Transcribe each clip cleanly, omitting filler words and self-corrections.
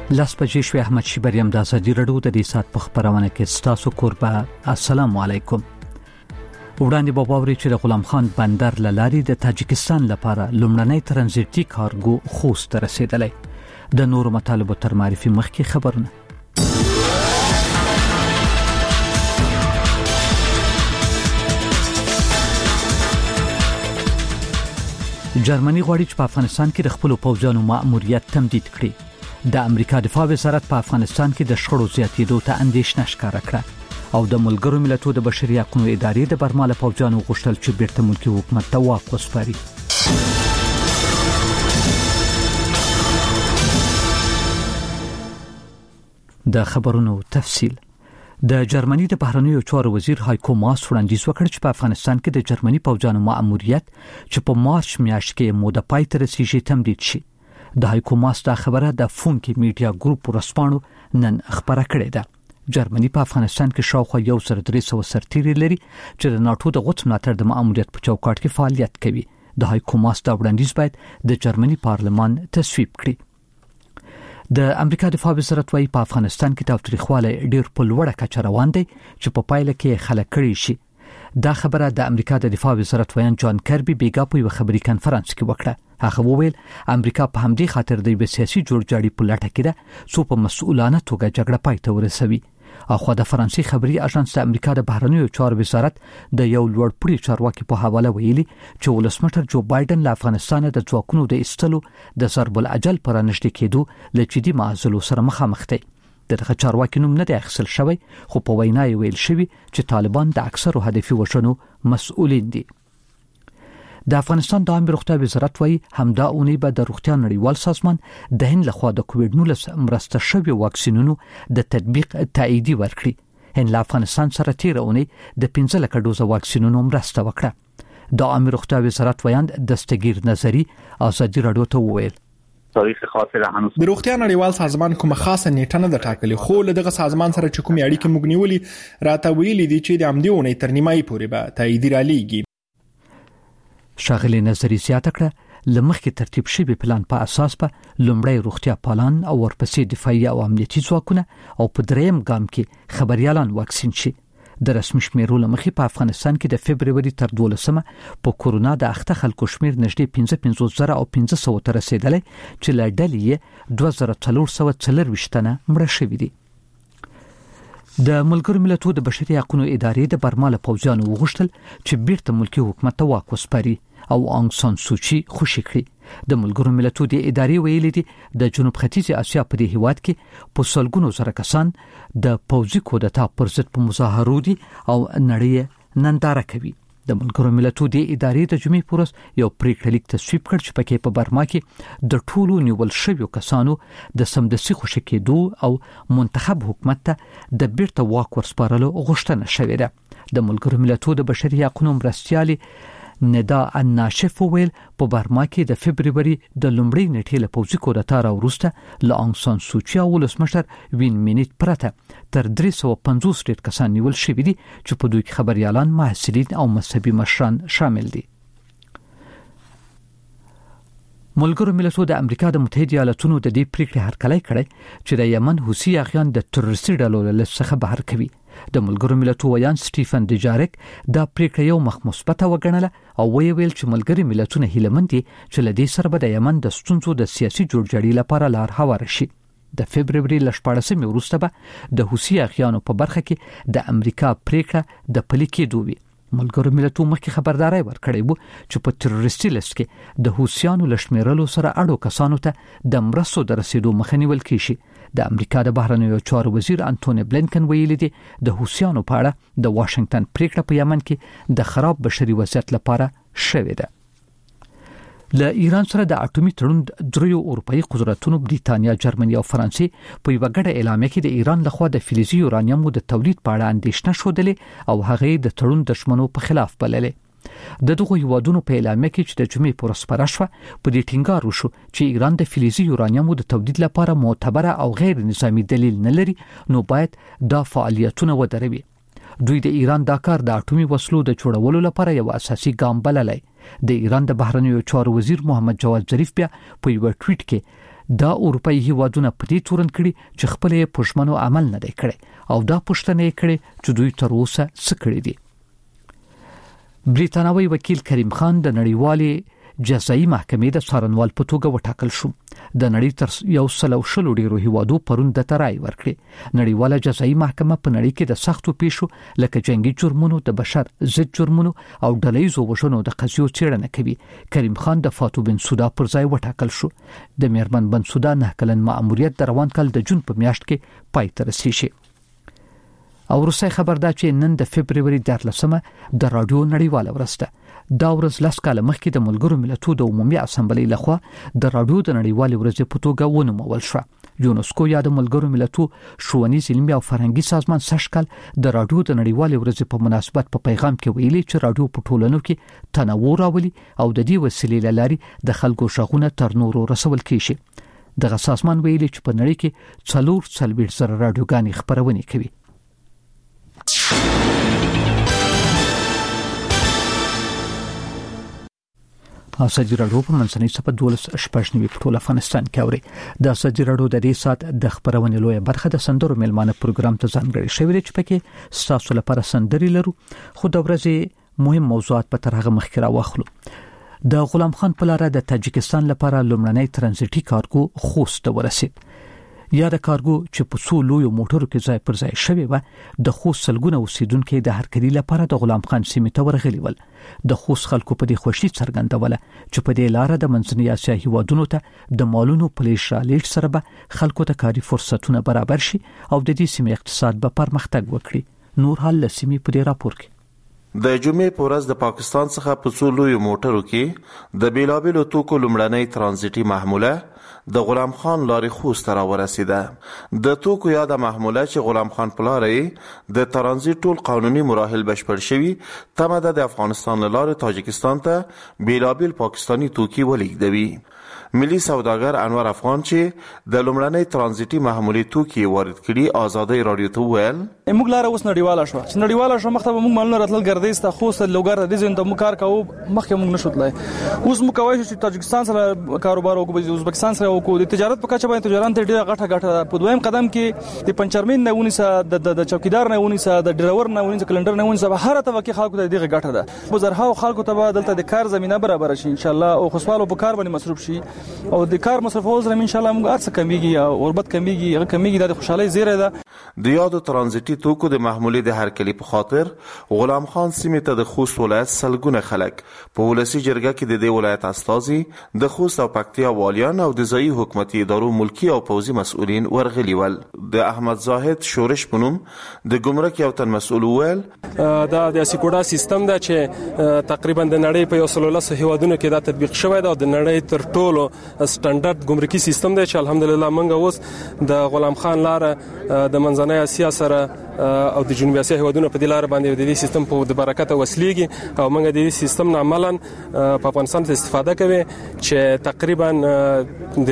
لاس بجې شوې احمد شیبریم د ازادي رادیو د دې سات په خبرونه کې ستاسو کوربه السلام علیکم. وړاندې به واوري چې د غلام خان بندر لاري د تاجکستان لپاره لومړنی ترانزیتي کارګو خوست ته رسیدلی. د نورو مطالبو تر معرفي مخکې خبرونه. جرمني غواړي چې په افغانستان کې د خپل پوځیانو مأموریت تمدید کړي. د امریکا دفاع وزارت په افغانستان کې د شخړو زیاتېدو ته اندېښنه ښکاره کړه او د ملګرو ملتونو د بشري حقوقو ادارې د برما له پوځیانو غوښتل چې بیرته ملکي حکومت ته واک وسپاري. د خبرونو تفصیل. د جرمني د بهرنیو چارو وزیر هایکو ماس وړاندیز وکړ چې په افغانستان کې د جرمني پوځیانو مأموریت چې په مارچ میاشت کې موده پای ته رسیږي تمدید شي. د هایکو ماس دا خبره د فونکی میډیا ګروپ ورسپانو نن خبره کړې ده. جرمني په افغانستان کې شاوخوا 1300 سرتیري لري چې د ناتو د غوښتنو ملاتړ د مأموریت په چوکاټ کې فعالیت کوي. د هایکو ماس دا وړاندیز باید د جرمني پارلمان تصویب کړي. د امریکا دفاع وزارت وايي په افغانستان کې تاوتریخواله ډېر په لوړه کچه روان دی چې په پایله کې خلک کړي شي. دا خبره د امریکا د دفاع وزارت ویان جان کربي بیګا په یو خبري کانفرنس کې وکړه. هغه وویل امریکا په همدې خاطر د سیاسي جوړجاړي په لټه کې ده څو په مسؤلانه توګه جګړه پای ته ورسوي. اخو د فرانسې خبري اژانس د امریکا د بهرنیو چارو وزارت د یو لوړپوړي چارواکي په حواله ویلي چې ولسمشر جو بایدن له افغانستان د ځواکونو د ایستلو د ضرب الاجل پر نږدې کېدو له جدي معضلو سره مخامخ دي. دغه چارواکي نوم نه دی اخیستل شوی خو په وینا یې ویل شوی چې طالبان د اکثرو هدفي وژنو مسؤلین دي. د افغانستان د عامه روغتیا وزارت وايي همدا اونۍ به د روغتیا نړیوال سازمان د هند لخوا د کووډ-19 مرسته شوی واکسینونو د تطبیق تایید ورکړي. هند له افغانستان سره تیر اونۍ د 15 لک ډوزه واکسینونو مرسته وکړه. د عامه روغتیا وزارت ویاند دستگیر نظری ازادي رادیو ته وویل تاریخ خاصه ده هنوز د روغتیا نړیوال سازمان کومه خاصه نیټه نه ده ټاکلې خو له دغه سازمان سره چې کومې اړیکې موږ نیولې راته ویلي دي چې د امدې اونۍ تر نیمایي پورې به تایید رالېږي. شاغلي نظری زیاته کړه لمخکې ترتیب شوی پلان په اساس په لومړی روغتیا پالان او ورپسې دفاعي او امنیتي ځواکونه او په دریم ګام کې خبريالان واکسین شي. د رسمي شمیرو لمخې په افغانستان کې د فبرवरी تر 12 په کورونا د اخته خلکو شمیر نږدې 15,000 او 500 ته رسیدلی چې له ډلې 2440 تنه مړه شوي دي. د ملګرو ملتونو د بشري حقوقو ادارې د برما له پوځیانو وغوښتل چې بیرته ملکي حکومت ته واک وسپاري او آنګ سان سوچي خوشي کړي. د ملګرو ملتونو د ادارې ویلي دي د جنوب ختیځ اسیا په دې هیواد کې په سلګونو زره کسان د پوځي کودتا پر ضد په مظاهرو دي او نړۍ ننداره کوي. د ملګرو ملتونو د ادارې د جمعې پورس یو پریکړه لیک تصویب کړ چې پکې په برما کې د ټولو نیول شویو کسانو د سمدستي خوشي کېدو او منتخب حکومت ته د بیرته واک ورسپارلو غوښتنه شوې ده. د ملګرو ملتونو د بشري حقوقو مرستیالي ندا الناشف ویل په برما کې د فبرवरी د لومړۍ نیټې له پوځي کودتا وروسته له آنګ سان سوچي او ولسمشر وین مینټ پرته تر 350 ډیر کسان نیول شوي دي چې په دوی کې خبريالان، محصلین او مذهبي مشران شامل دي. ملګرو ملتونو د امریکا د متحده ایالاتونو د دې پریکړې هرکلی کړی چې د یمن حوثي اغیان د تروریستي ډلو له لست څخه بهر کوي. د ملګرو ملتونو ویان سټیفن ډیجارک دا پریکړه یو مخ مثبته وګڼله او ویل چې ملګري ملتونه هیلمند دي چې له دې سره به د یمن د ستونزو د سیاسي جوړجاړي لپاره لار هواره شي. د فبرवरी ل 14 وروسته به د حوثي اغیانو په برخه کې د امریکا پریکړه د پلي کېدو وي. ملګرو ملتونو مخکې خبرداري ورکړې وو چې په تروریستي لیست کې د حوثیانو لشمیرلو سره اړو کسانو ته د مرستو د رسیدو مخه نیول کیږي. د امریکا د بهرنیو چارو وزیر انټونی بلینکن ویلي دی د حوثیانو په اړه د واشنگټن پریکړه په یمن کې د خراب بشري وضعیت لپاره شوې ده. له ایران سره د اټومي تړون دریو اروپאי قدرتونو بریتانیا، جرمني او فرانسې په یو ګډه اعلامیه کې د ایران لخوا د فلزي یورانیمو د تولید په اړه اندېښنه شودلې او هغه د تړون دښمنو په خلاف بللې. د دغه هیوادونو په اعلامیه کې چې د جمعې پر ورځ خپره شوه په دې ټینګار وشو چې ایران د فلزي یورانیمو د تولید لپاره معتبره او غیر نظامی دلیل نه لري نو باید دا فعالیتونه ودروي. دوی د ایران دا کار د اټومي وسلو د جوړولو لپاره یو اساسي ګام بللی. د ایران د بهرنیو چارو وزیر محمد جواد ظریف بیا په یو ټویټ کې دا اروپאי هیوادونه په دې تورن کړي چې خپل پښمنو عمل نه دی کړی او دا پښتنه کړي چې دوی تر اوسه څه کړی دي. بریتانوي وکیل کریم خان د نړیوالې جزایي محکمې د څارنوال په توګه وټاکل شو. د نړۍ تر 100 ډیرو هیوادو پرون د ترای ورکړي. نړیواله جزایي محکمه په نړۍ کې د سختو پیښو لکه جنگي جرمونو، د بشر ضد جرمونو او ډلهیزو وژنو د قضیو څېړنه کوي. کریم خان د فاتو بن سودا پر ځای وټاکل شو. د میرمن بن سودا 9 کلن مأموریت د روان کال د جون په میاشت کې پای ته رسیږي. او روسي خبر دا چې نن د فبرवरी 13 د رادیو نړیواله ورځ ده. دا ورځ 10 کال مخکې د ملګرو ملتونو د عمومي اسامبلې لخوا د رادیو د نړیوالې ورځې په توګه ونومول شو. یونسکو یا د ملګرو ملتونو ښوونیز علمي او فرهنګي سازمان سږکال د رادیو د نړیوالې ورځې په مناسبت په پیغام کې ویلي چې رادیو په ټولنو کې تنوع راولي او د دې وسیلې لاري د خلکو شغونه تر نورو رسول کیږي. دغه سازمان ویلي چې په نړۍ کې 440 رادیوګانې خبرونه کوي. اساجي راډیو په منځنۍ صفه 12 په ټول افغانستان کې اوري. د اساجي راډیو د دې سات د خبرونې لوی برخه د سندرو ملمانه پروګرام ته ځانګړی شوی چې پکې ستاسو لپاره سندري لرو، خو د ورځې مهم موضوعات په ترغه مخکې راوخلو. د غلام خان په لار د تاجکستان لپاره لومړنی ترانزیټي کارګو خوست ته ورسید. یا د کارګو چې په څو لویو موټرو کې ځای پر ځای شوی و د خوست سلګونه اوسیدونکو د هرکلي لپاره د غلام خان سیمې ته ورغلي ول. د خوست خلکو په دې خوشي څرګندوله چې په دې لار د منځنۍ اسیا هیوادونو ته د مالونو پلیش را لیږ سره به خلکو ته کاري فرصتونه برابر شي او د دې سیمې اقتصاد به پرمختګ وکړي. نور حال لسیمې په دې راپور کې د جمعې په ورځ د پاکستان څخه په څو لویو موټرو کې د بیلابیلو توکو لومړنۍ ترانزیټي محموله د غلام خان لارې خوست را ورسیده. د توکو یا د محموله چې غلام خان په لارې د ترانزیت ټول قانوني مراحل بشپړ شوي، تمه ده د افغانستان له لارې تاجکستان ته بیلابیل پاکستاني توکي ولېږدوي. ملي سوداګر انور افغان چې د لومړنۍ ترانزیټي محمولې توکي وارد کړي آزادۍ رادیو ته وویل موږ لاره اوس نړیواله شو چې نړیواله شو مخته موږ مالونه راتلل ګرځي ستا خوست لوګر د دې ته موږ کار کوو مخکې موږ نشو تلای. اوس موږ کوي چې تاجکستان سره کاروبار وکړو، ازبکستان سره وکړو، د تجارت په کچه باندې تجارت ډیره غټه په دویم قدم کې د پنچرمین نه ونیسه د چوکیدار نه ونیسه د ډرایور نه ونیسه کلندر نه ونیسه هر طبقه کې خلکو ته دغه غټه ده. بازارها خلکو ته به دلته د کار زمينه برابر شي ان شاء الله او خصوصا په کار باندې مصروف شي او د کار مصرفو زره ان شاء الله موږ ارڅ کمیږي او غربت کمیږي د خوشحالي زیره ده. د یادو ترانزیټي توکو د محمولې د هرکلي په خاطر غلام خان سیمې ته د خوست ولایت سلګونه خلک په ولسی جرګه کې د دې ولایت استازي د خوست او پکتیا والیان او د ځایي حکومتي ادارو ملکی او پوځي مسؤلین ورغلي ول. د احمد زاهد شورش پنوم د ګمرک یو تن مسؤل ویل دا د سکوډا سیستم دا چې تقریبا د نړۍ په 113 هیوادونو کې دا تطبیق شوی دا د نړۍ تر ټولو سټانډرډ ګمرکي سیستم دی چې الحمدلله موږ اوس د غلام خان لار د منځنۍ اسیا سره او د جنوبي اسیا هیوادونو په دې لار باندې د دې سیستم په د برکت وسلیږي او موږ د دې سیستم نه عملاً په افغانستان ته استفاده کوي چې تقریبا د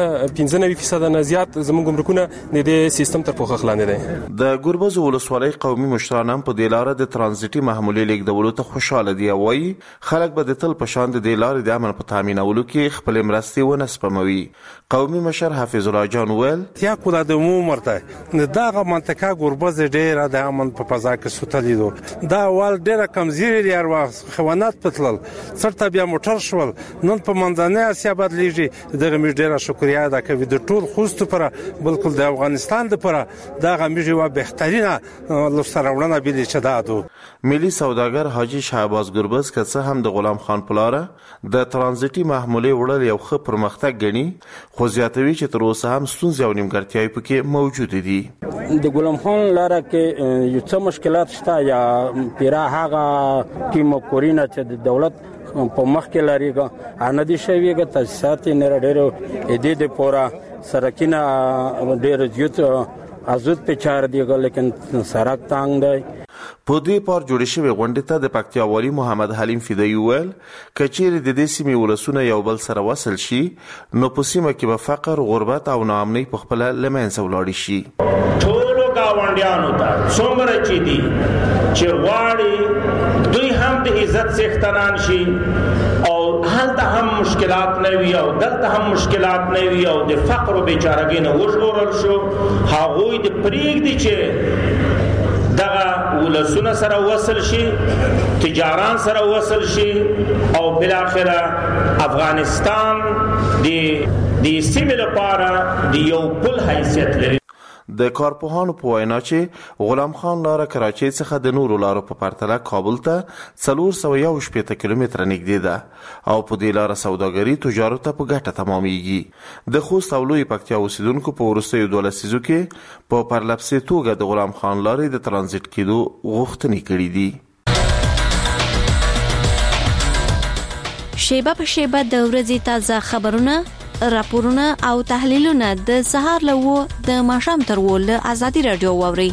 95% نه زیات زموږ ګمرکونه د دې سیستم تر پوښښ لاندې دي. د ګوربز ولسوالۍ قومي مشران هم په دې لار د ترانزیټي محمولې لیږدولو ته خوشاله دي او وايي خلک به د تل په شان د دې لارې د امن په تامینولو کې خپل مرستې ونه سپموي. قومي مشر حافظ الله جان ویل یا کوله د عمرته دغه منطقه ګوربز ډیره د امن په فضا کې سوتلی دو دا ول ډیره کمزوري لري ارواح خوانات پتل سرته بیا موټر شول نن په منځنۍ اسیا بدلیږي دغه مې ډیره شکریا ده کوي د ټول خوست پر بلکل د افغانستان لپاره دغه مې یو بهترینه لسرهونه بلی چې دادو. ملي سوداګر حاجی شهباز ګربز کڅه هم د غلام خان پلاره د ترانزیټي محمولې وړل یو ښه پرمختګ غني خو زیاتوي چې تر اوسه هم ستونزې او نیمګړتیاوې پکې موجود دي. د غلام خان لاره کې یو څه مشکلات شته یا پیرا هغه ټیم کورینه چې د دولت په مخ کې لريګه ان دي شویګه تاسیسات نه ډېرو دې د پورا سرکینه ډېر زیات ازود په چار دیګه لیکن سرک تانګ دی. په دې پر جوړې شوې غونډې ته د پکتیا والی محمد حلیم فدایي ویل کچېر د دې سیمې ولسونه یو بل سره وصل شي نو په سیمه کې به فقر، غربت او ناامنۍ په خپل لمنځه ولاړ شي. ټولو گاونډیانو ته څومره چې دي چې غواړي دوی هم د عزت څښتنان شي او هلته هم مشکلات نه وي او دلته هم مشکلات نه وي او د فقر او بیچارګۍ نه وژغورل شو، هغوی د پرېږدي چې دغه ولسونه سره وصل شي، تجاران سره وصل شي او بالاخره افغانستان د سیمې لپاره د یو پل حیثیت لري. د کارپوهانو په وینا چې غلام خان لاره کراچۍ څخه د نورو لارو په پرتله کابل ته 411 کیلومتره نږدې ده او په دې لاره سوداګري تجارت ته په ګټه تمامېږي. د خوست او لوی پکتیا اوسیدونکو په وروستیو 2 لسیزو کې په پرلپسې توګه د غلام خان لارې د ترانزیت کېدو غوښتنې کړې دي. شیبه په شیبه د ورځې تازه خبرونه، راپورونه او تحلیلونه د سهار له 9 د ماښام تر 10 له ازادي رادیو واوري.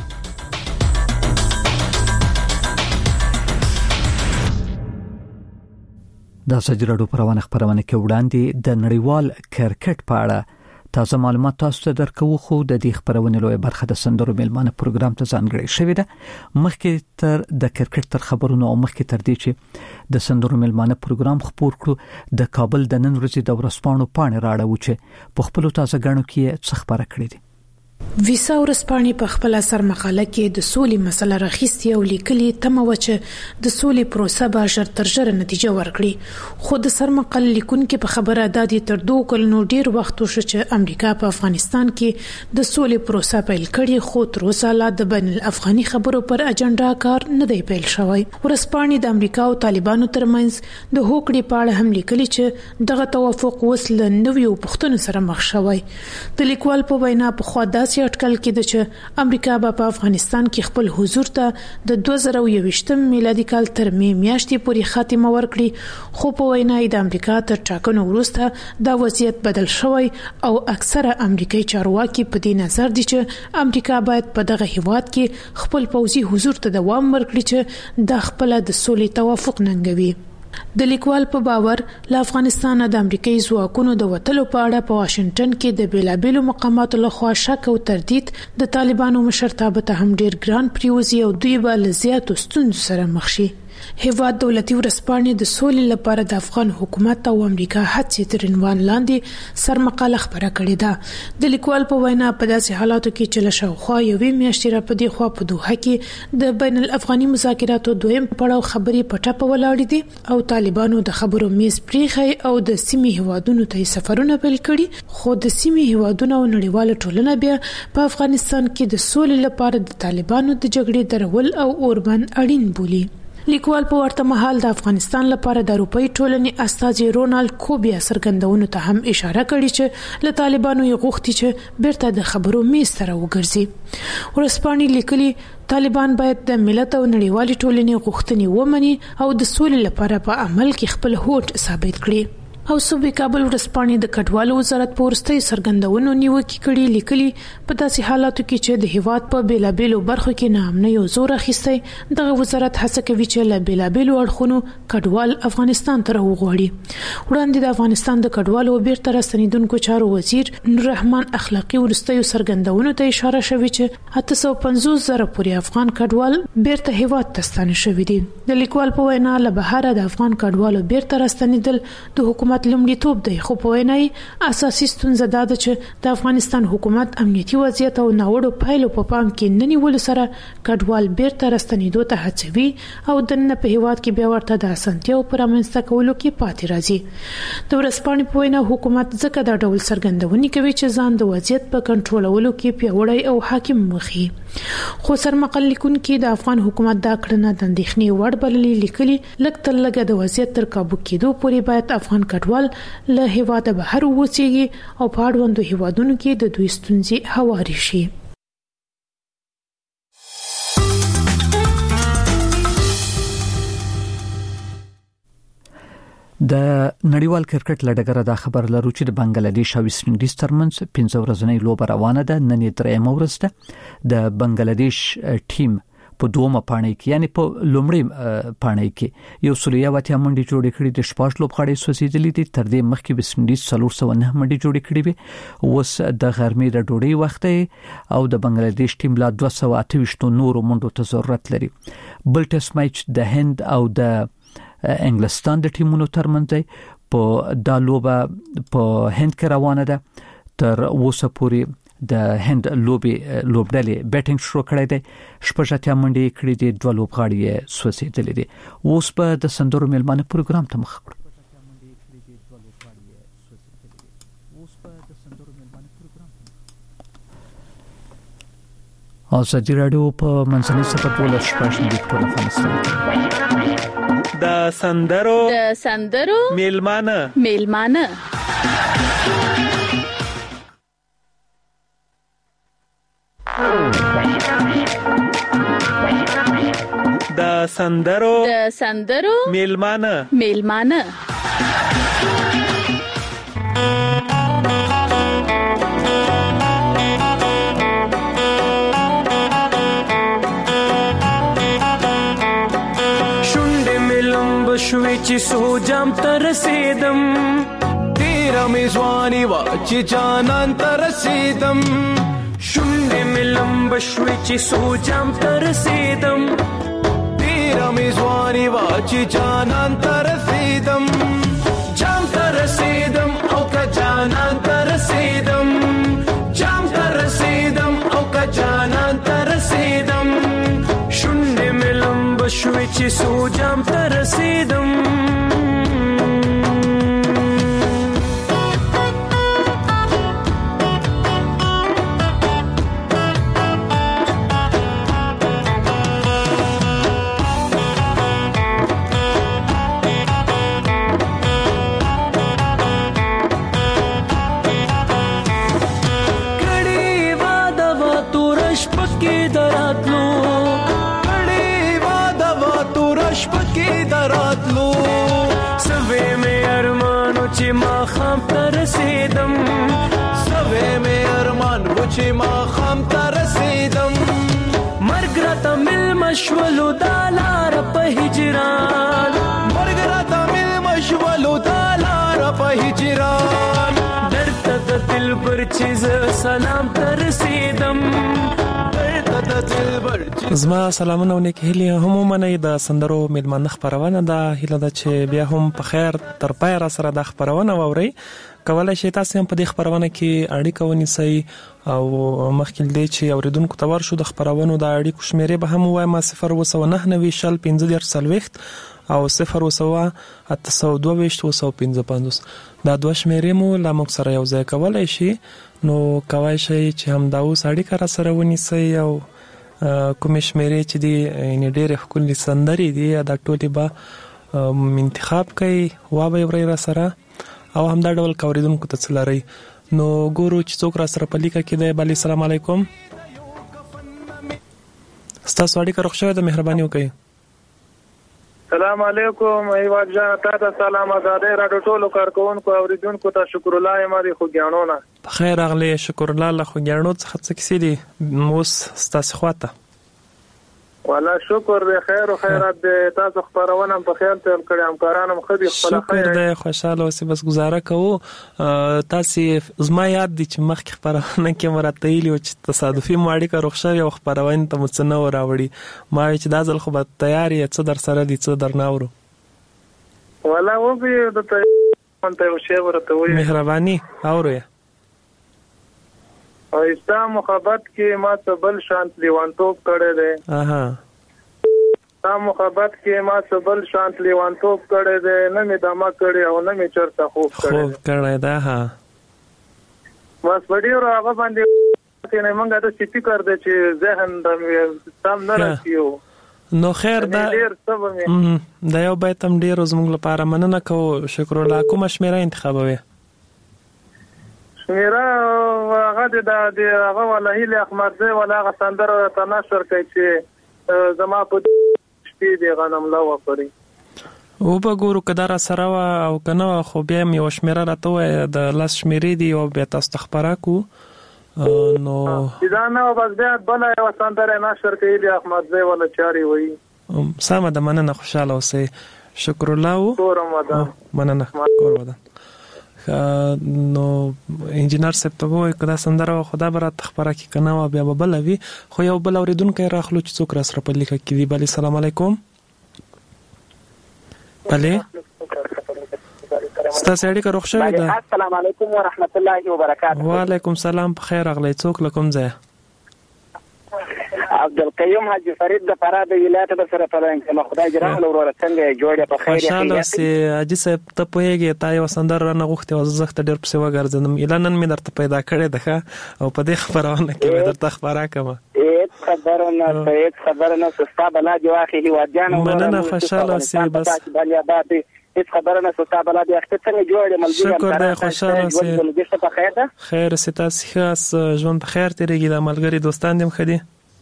د ازادي رادیو پروانه خبرونه کې وړاندې د نړیوال کرکټ په اړه تازه معلومات تاسو ته درکو. خو د دې خبرونه لوی برخه د سندرو میلمانه پروګرام ته ځانګړې شوې ده. مخکې تر د کرکټ تر خبرونو او مخکې تر دې چې د سندرو میلمانه پروګرام خپور کړو، د کابل د نن ورځې د ورځپاڼو پاڼې راړو چې په خپل تازه غاڼو کې څه خبره کړې دي. ویسا ورسپانې په خپل اثر مقاله کې د سولې مسله راخیستي او لیکلي تمه و چې د سولې پروسه به ژر تر ژره نتیجه ورکړي. خو د سرمقال لیکونکو په خبره د دې تر 2 کلونو ډیر وخت وشو چې امریکا په افغانستان کې د سولې پروسه پیل کړي، خو تر اوسه لا د بین الافغاني خبرو پر اجنډا کار نه دی پیل شوی. ورسپانې د امریکا او طالبانو ترمنځ د هوکړې په اړه هم لیکلي چې دغه توافق وسل نویو پښتنو سره مخ شوی. د لیکوال په وینا په خوا داسې اټکل کېده چې امریکا په افغانستان کې خپل حضور ته د 2021 میلادي کال تر میاشتې پورې خاتمه ورکړي. خو په وینا د امریکا تر ټاکنو وروسته دا وضعیت بدل شوی او اکثره امریکایي چارواکي په دې نظر دي چې امریکا باید په دغه هیواد کې خپل پوځي حضور ته دوام ورکړي چې د خپل د سولې توافق ننګوي. د لیکوال په باور له افغانستان د امریکایي ځواکونو د وټلو په اړه په واشنگټن کې د بیلابېلو مقاماتو لخوا شک او تردید د طالبانو مشرتابه ته هم ډیر ګران پریوزي او دوی به له زیاتو ستونزو سره مخ شي. هیواد دولتي ورسپانې د سولې لپاره د افغان حکومت او امریکا هڅې تر عنوان لاندې سرمقاله خبره کړې ده. د لیکوال په وینا په داسې حالاتو کې چې له شاوخوا یوې میاشتې را پدې خوا په دوحه کې د بین الافغاني مذاکراتو دویم پړاو خبرې په ټاپه ولاړې دي او طالبانو د خبرو میز پریخي او د سیمې هیوادونو ته سفرونه پیل کړي. خو د سیمې هیوادونو او نړیواله ټولنه بیا په افغانستان کې د سولې لپاره د طالبانو د جګړې درول او اوربند اړین بولي. لیکوال په ورته مهال د افغانستان لپاره د اروپאי ټولنې استاذ رونالد کوبیا څرګندونو ته هم اشاره کړې چې له طالبانو یې غوښتي چې بیرته د خبرو میز سره وګرځي. ورسپانې لیکلي طالبان باید د ملت او نړیوالې ټولنې غوښتنې ومني او د سولې لپاره په عمل کې خپل هوډ ثابت کړي. او صوبې کابل ورسپانې د کډوالو وزارت په ورستۍ سرګندونو نیوکې کړي، لیکلي په داسې حالاتو کې چې د هیواد په بیلابېلو برخو کې ناامنۍ او زور اخیستی، دغه وزارت هڅه کوي چې له بیلابېلو اړخونو کډوال افغانستان ته راوغواړي. وړاندې د افغانستان د کډوالو بیرته راستنیدونکو چارو وزیر نور رحمان اخلاقی ورستیو سرګندونو ته اشاره شوې چې 850,000 پورې افغان کډوال بیرته هیواد ته ستانه شوي دي. د لیکوال په وینا له بهره د افغان کډوالو بیرته راستنیدل د حکومت لومړیتوب دی، خو په وینای اساسي ستونزه دا ده چې د افغانستان حکومت امنیتي وضعیت او ناوړو پایلو په پام کې نه نیول سره کډوال بیرته راستنیدو ته هڅوي او د نه په هیواد کې بیا ورته د اسانتیاو پر امنځته کولو کې پاتې راځي. د ورسپانې په وینا حکومت ځکه دا ډول څرګندونې کوي چې ځان د وضعیت په کنټرولولو کې پیاوړی او حاکم وخی. خو سرمقال لیکونکو د افغان حکومت دا کړنه د اندېښنې وړ بللې، لیکلي لږ تر لږه د وضعیت تر کابو کېدو پورې باید افغان کډوال له هیواده بهر ووځي او په اړوندو هیوادونو کې د دوی ستونزې هواري شي. د نړیوال کرکټ لړګره دا خبر لرو چې د بنگلاديش او ویسټ انډیز ترمنځ 15 ورځنۍ لوبه روانه ده. نن یې درېمه ورځ ده. د بنگلاديش ټیم په دومره پاڼې کې یعنی په لومړی پاڼې کې یو سلویا واتیا منډي جوړ کړي، د شپږ لوبغاړي سوسیدلې دي. تر دې مخکې ویسټ انډیز 409 منډي جوړ کړي وي. اوس د غرمې د ډوډۍ وخت او د بنگلاديش ټیم لا 228 نورو منډو ته ضرورت لري. بل ټیسټ میچ د هند او د انګلستان د ټیمونو ترمنځ په دالوبه په هند کې روانه ده. تر اوسه پورې د هند لوبډلې بیټینګ شروع کړی دی. شپږ منډې کړې دي، 2 لوبغاړي سوځېدلې دي. اوس په د سندرو میلمانه پروګرام ته مخ کړو. ازادي رادیو په منځنۍ سفر 12 د ټول افغانستان د سندرو میلمانه د سندرو میلمانه شوي چې سوجام تر رسیدم تیرا میزوانی وا چې جانان تر رسیدم شونډې ملم بشوي چې سوجام تر رسیدم تیرا میزوانی وا چې جانان تر رسیدم جام تر رسیدم او کا جانان تر رسیدم جام تر رسیدم او کا جانان تر رسیدم شونډې ملم بشوي چې سوجام تر رسیدم مشولو دالار په هجران مرګرا تامل مشولو دالار په هجران درته د دل پر چیز سلام تر رسیدم درته د دل پر زما سلامونه ونیک هلي هم منې د سندرو میلمانه خبرونه ده هله د چې بیا هم په خیر تر پای را سره د خبرونه ووري کولای شي تاسو هم په دې خبرونه کې اړیکه ونیسئ او مخکې دې چې اوریدونکو ته ورشو د خبرونو د اړیکو شمیرې به هم وایم 019901540 او 01822 دا دوه شمیرې مو لا موږ سره یو ځای کولای شي نو کوای شي چې هم دا اوس اړیکه را سره ونیسئ او کوم شمیرې چې دی ان ډېر خپل سندري دی دا ټولې به انتخاب کوي وا به ورې را سره او هم دا ډول کوریدونکو ته څلاري نو ګورو چې څوک را سره په لیکه کې دی. بلی السلام علیکم ستاسو اړیکه روغ شوې ده مهرباني وکړئ. السلام علیکم ایوب جان تاسو سلام آزادې راډیو ټولو کارکونکو اوریدونکو ته شکر الله ماري خو ګیانونه خیر اغلی شکر الله له خو ګیانو څخه څه کیسې دي موس ستاسو خواته والله شکر دې خیر او خیرات دې تاسو خبرونه په خیال تل کړی همکارانو خدي خپل خیر شکر دې خوشاله اوسې بس گزاره کوو تاسو زما یاد دي چې مخکې خبرونه کې مرته ویلو چې تصادفي ماړی کا رخصه یو خبرونه ته مڅنه وراوړي ما چې دا ځل خو به تیار یې څه در سره دي څه در ناورو والله و به د ته یو شی ورته وي مهرباني اورو او اسلام محبت کې ما ته بل شانت لیوانتوب کړی دی. اها تا محبت کې ما ته بل شانت لیوانتوب کړی دی نه می دما کړی او نه می چرته خوب کړی دا ها بس وړي او هغه باندې نه مونږه د سپی کړ دې چې ذهن د سم نه راځيو نو خیر دا یو بیت هم ډیر زموږ لپاره مننه کوو شکر الله کوم شمیره انتخابوي میرا هغه د هغه والله له احمد زه ولا غسندر تناشر کوي چې زما په شپې دی غنم لا وپري او په ګورو کدار سره او کنه خو بیا مې وشمیره راته د لاس شمیرې دی او بیا تاسو خبره کو نو دا نه بس بیا بل یو سندر ناشر کوي د احمد زه ولا چاري وي سم د مننه خوشاله اوسې شکر الله مننه کور ودان نو انجینر صاحب ته وای کدا سندره خدا برات خبره کی کنه او بیا بل وی خو یو بل اوریدونکو راخلو چې څوک را سره په لیکه کې دی. بلی السلام علیکم بله ستاسو اړیکه روغ شوې ده. السلام علیکم ورحمت الله وبرکاته. وعلیکم سلام، په خیر راغلی. څوک له کوم ځای؟ عبدالقیوم حاجی فرید د فراه د ولایت د سره پلان کې خدای جره له وروره څنګه جوړه په خیر. خوشاله سي حاجی صاحب ته پوهیږي تا یو سندر نه غوښتي او زه ته ډېر پسې وګرځم. اعلان مې درته پیدا کړی ده او په دې خبرونه کې مې درته خبره کوم. هیڅ خبره نه سستا بلا دی واخی هیوادیان مننه. خوشاله سي بس هیڅ خبره نه سستا بلا دی اخته څنګه جوړه ملګری. شکر دی. خوشاله سي. په خیر ده. خیر سي. تاسو خاص ژوند په خیر تیریږي. د ملګری دوستان دې مخدي.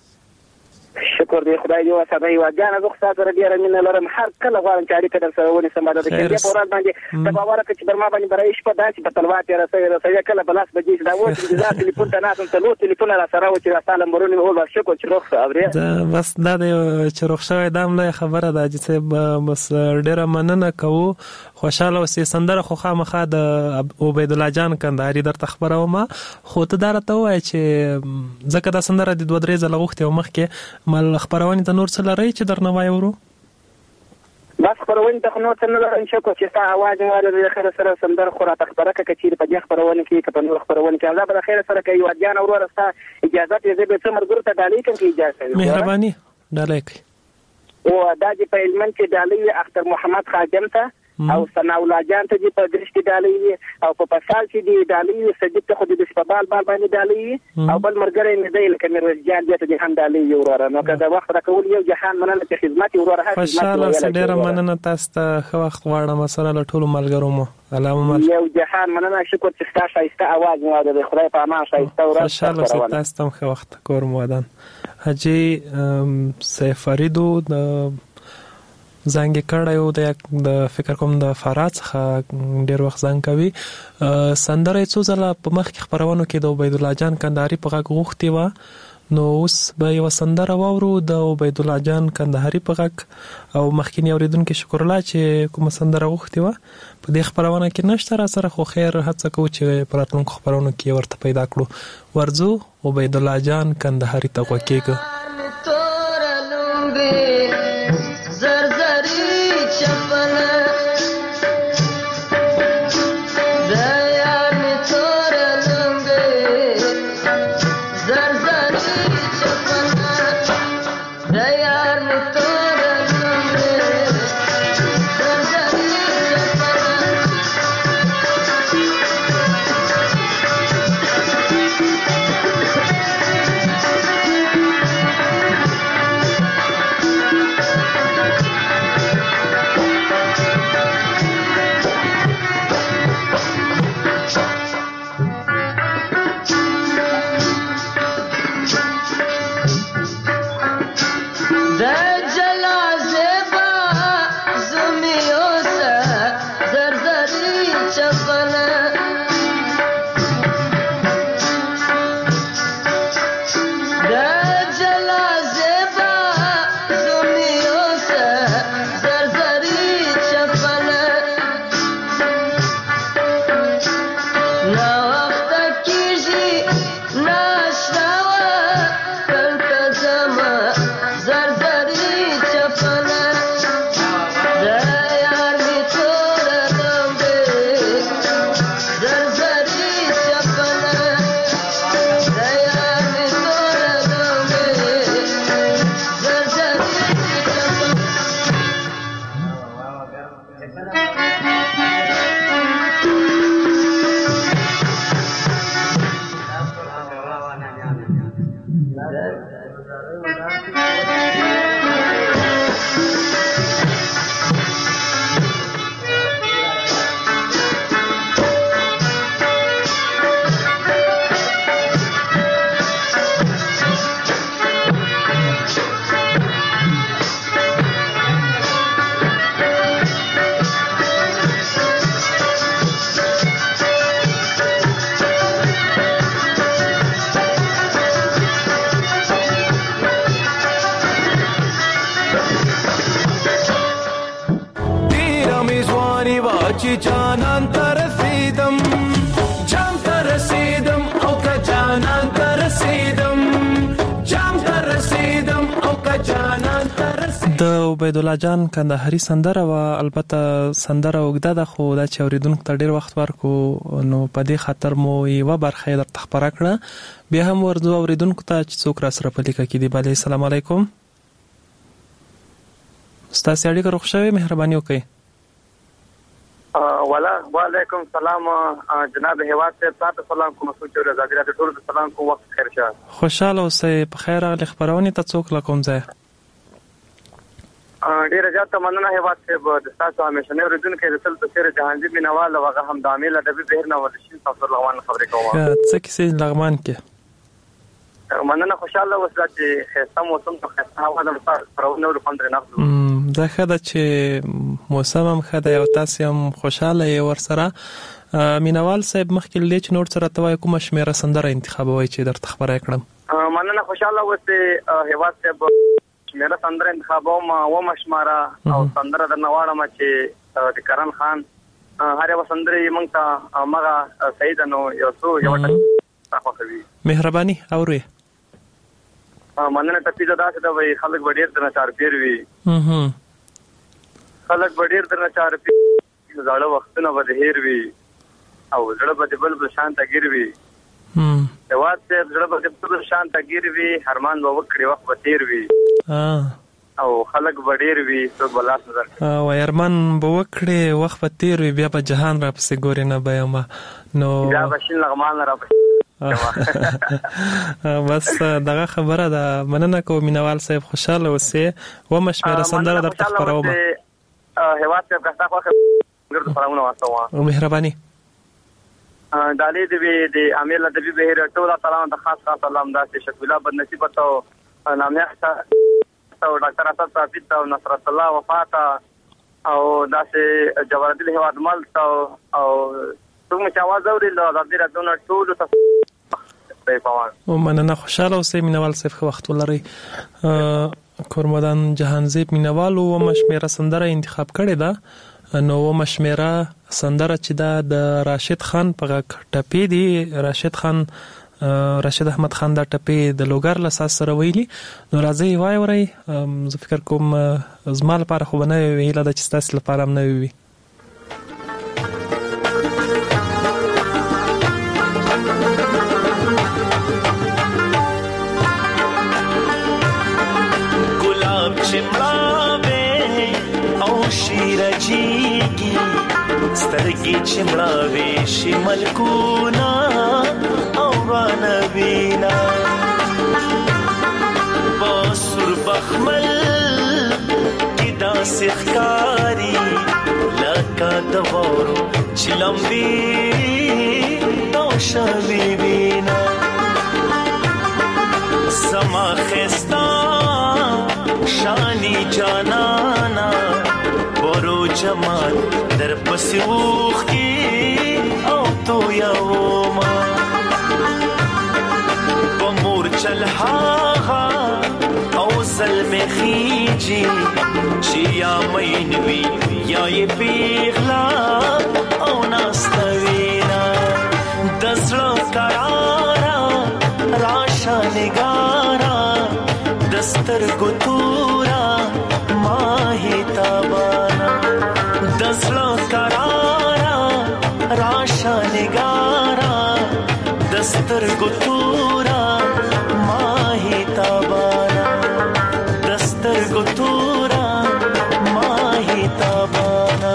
شکر دی خدای دې وسه دی واجان زه خو سره ډیر مینه لرم. هر کله غواړم چې اړیکه در سره ونی سم. دا کې په ورځ باندې د باور کې چې برما باندې برای شپه داسې په تلوات یې رسېږي کله بلاس بجې دا و چې دا ټلیفون ته ناسم ته لو ټلیفون را سره و چې رساله مرونی او شکر چې روخ اوري. بس دا چې روخ شوی دا مله خبره ده چې بس ډیره مننه کوو. خوشاله اوسې. سندره خو خامخا د عبید الله جان کندهاري درته خبروم. خو ته دا راته وایې چې ځکه دا سندره د 2-3 ځله غوښتې او مخکې مل خبرونه ته نور څه لري چې درنه وایو ورو؟ بس خبرونه ته نور څه نه لرم. شکر چې تا आवाज واره د خیر سره سندره خو را تخبره ک چې په دې خبرونه کې په نور خبرونه کې الله به خیر سره کوي. ودیان اورور ستا اجازه ته دې به څمر ګور ته ډالۍ کوم کې اجازه مهرباني ډالۍ کوي. او دا چې په علم کې ډالۍ اختر محمد خادم ته او ثنا الله جان ته دې په درش کې ډالۍ او په پسال کې دې ډالۍ صدیق ته خو دې په بال باندې ډالۍ او بل مرګره نه دی لکه مې رجال دې ته هم ډالۍ وراره. نو کله وخت راکول یو جهان مننه چې خدمت وراره هڅه. خوشاله سره ډیره مننه. تاسو ته خو وخت غواړم سره له ټولو ملګرو مو علامه یو جهان مننه. شکر چې تاسو شایسته आवाज مو د خدای په امان شایسته وراره. خوشاله سره تاسو ته خو وخت کور مو ودان. حاجی سیفریدو د زنګ کړایو د فکر کوم د فرات څخه ډیر وخت زنګ کوي. سندره څو ځله په مخ کې خبرونه کې د عبید الله جان کندهاري په غږ غوښتي و. نو اوس به یو سندره واورو د عبید الله جان کندهاري په غږ او مخکینی اوریدونکو شکر الله چې کوم سندره غوښتي و په دې خبرونه کې نشته. را سره خو خیر هڅه کوو چې پراتونکو خبرونه کې ورته پیدا کړو. ورځو عبید الله جان کندهاري ته وکیږي. چې جانان تر رسیدم جام تر رسیدم او که جانان تر رسیدم جام تر رسیدم او که جانان تر رسیدم د عبید الله جان کندهاري سندره او البته سندره وګدا د خو د چوریدونکو ته ډیر وخت ورکو نو په دې خاطر مو یو برخه در تخبره کړه بیا هم ورځو اوریدونکو ته چې څوک را سره پلیکه کې دی بله السلام علیکم ستاسو اړیکه روښ شوی مهرباني وکړئ وعلیکم السلام جناب هواد صاحب تاسو سلام کوم سوچو رضا دې ټول سلام کوم وخت خیر شه خوشاله اوسئ په خیر راغلی خبرونه ته څوک لکوم ځای ډیر زیاته مننه هواد صاحب د تاسو همیشه نه ورځون کې رسل په سیر جهانجی بنوال هغه هم د عامل ادبي بهر نه ورشي تاسو لغمان خبرې کوم څه کیسه لغمان کې مننه خوشاله اوسه چې خاصه موسم ته خاصه هوا د پرونه ور پندره نه دا خدای چې موسم هم خدای او تاسو هم خوشاله یې ور سره مینوال صاحب مخکې لیچ نوټ سره توای کوم شمیره سندره انتخابوي چې در تخبره کړم مننه خوشاله اوسه هواد صاحب شمیره سندره انتخابوم او مشماره او سندره د نواړم چې د کرن خان هر یو سندره مونږ ته مغه سید نو یو څو یو تاسو کوي مهرباني اوري مننه ته پیدا داسه دا وي خلک وړیر د نچار پیر وي خلک وړیر د نچار پیر زړه وختونه به هیر وي او زړه به بل شانت غیر وي هواد صاحب زړه به بل شانت غیر وي هرمان به وکړي وخت به تیر وي او خلک وړیر وي څو بلاس نظر او هرمان به وکړي وخت به تیر وي بیا په جهان را پسې ګوري نه به ما نو بیا بشین لغمان را بس دغه خبره ده مننه کوم مینوال صاحب خوشاله اوسئ و مشمیره سندره در تخبروم هواد صاحب تاسو خو ګرځو سلامونه واسطه مهرباني دالي دې د عامل ادبي بهر ټول سلام د خاص سلام داسې شکولا بد نصیب ته نامه او ډاکټر اسد ثابت او نصرت الله وفات او داسې جوهرالدین هواد مل او څنګه چې आवाज اوري له دې راځونه ټول ته او مننه خوشاله اوسئ مینوال صاحب خو وخت ولري کورمدان جهانزیب مینوال او مشمیره سندره انتخاب کړی دا نو مشمیره سندره چې دا د راشد خان په ټپی دی راشد احمد خان دا ټپی د لوګر لاساس سره ویلي نو راځي وای وري زه فکر کوم زما لپاره خو نه ویل دا چې تاسو لپاره هم نه وي سترګې چمړاوي شمل کونا او وانوینا باسور بخمل کی داسې ښکاری لکه د وارو چلمبي او شوي وینا سما خستا شانی جانانا برو جمال در پسی اوخ کی او تو یوما بمور چل هاغا او ظلم خیجی چی یا مینوی یا ی پیغلا او ناستوینا دزلو کرارا راشا نگارا دستر گتورا ماہی تابانا دزلو کرارا راشا نگارا دستر گتورا ماہی تابانا دستر گتورا ماہی تابانا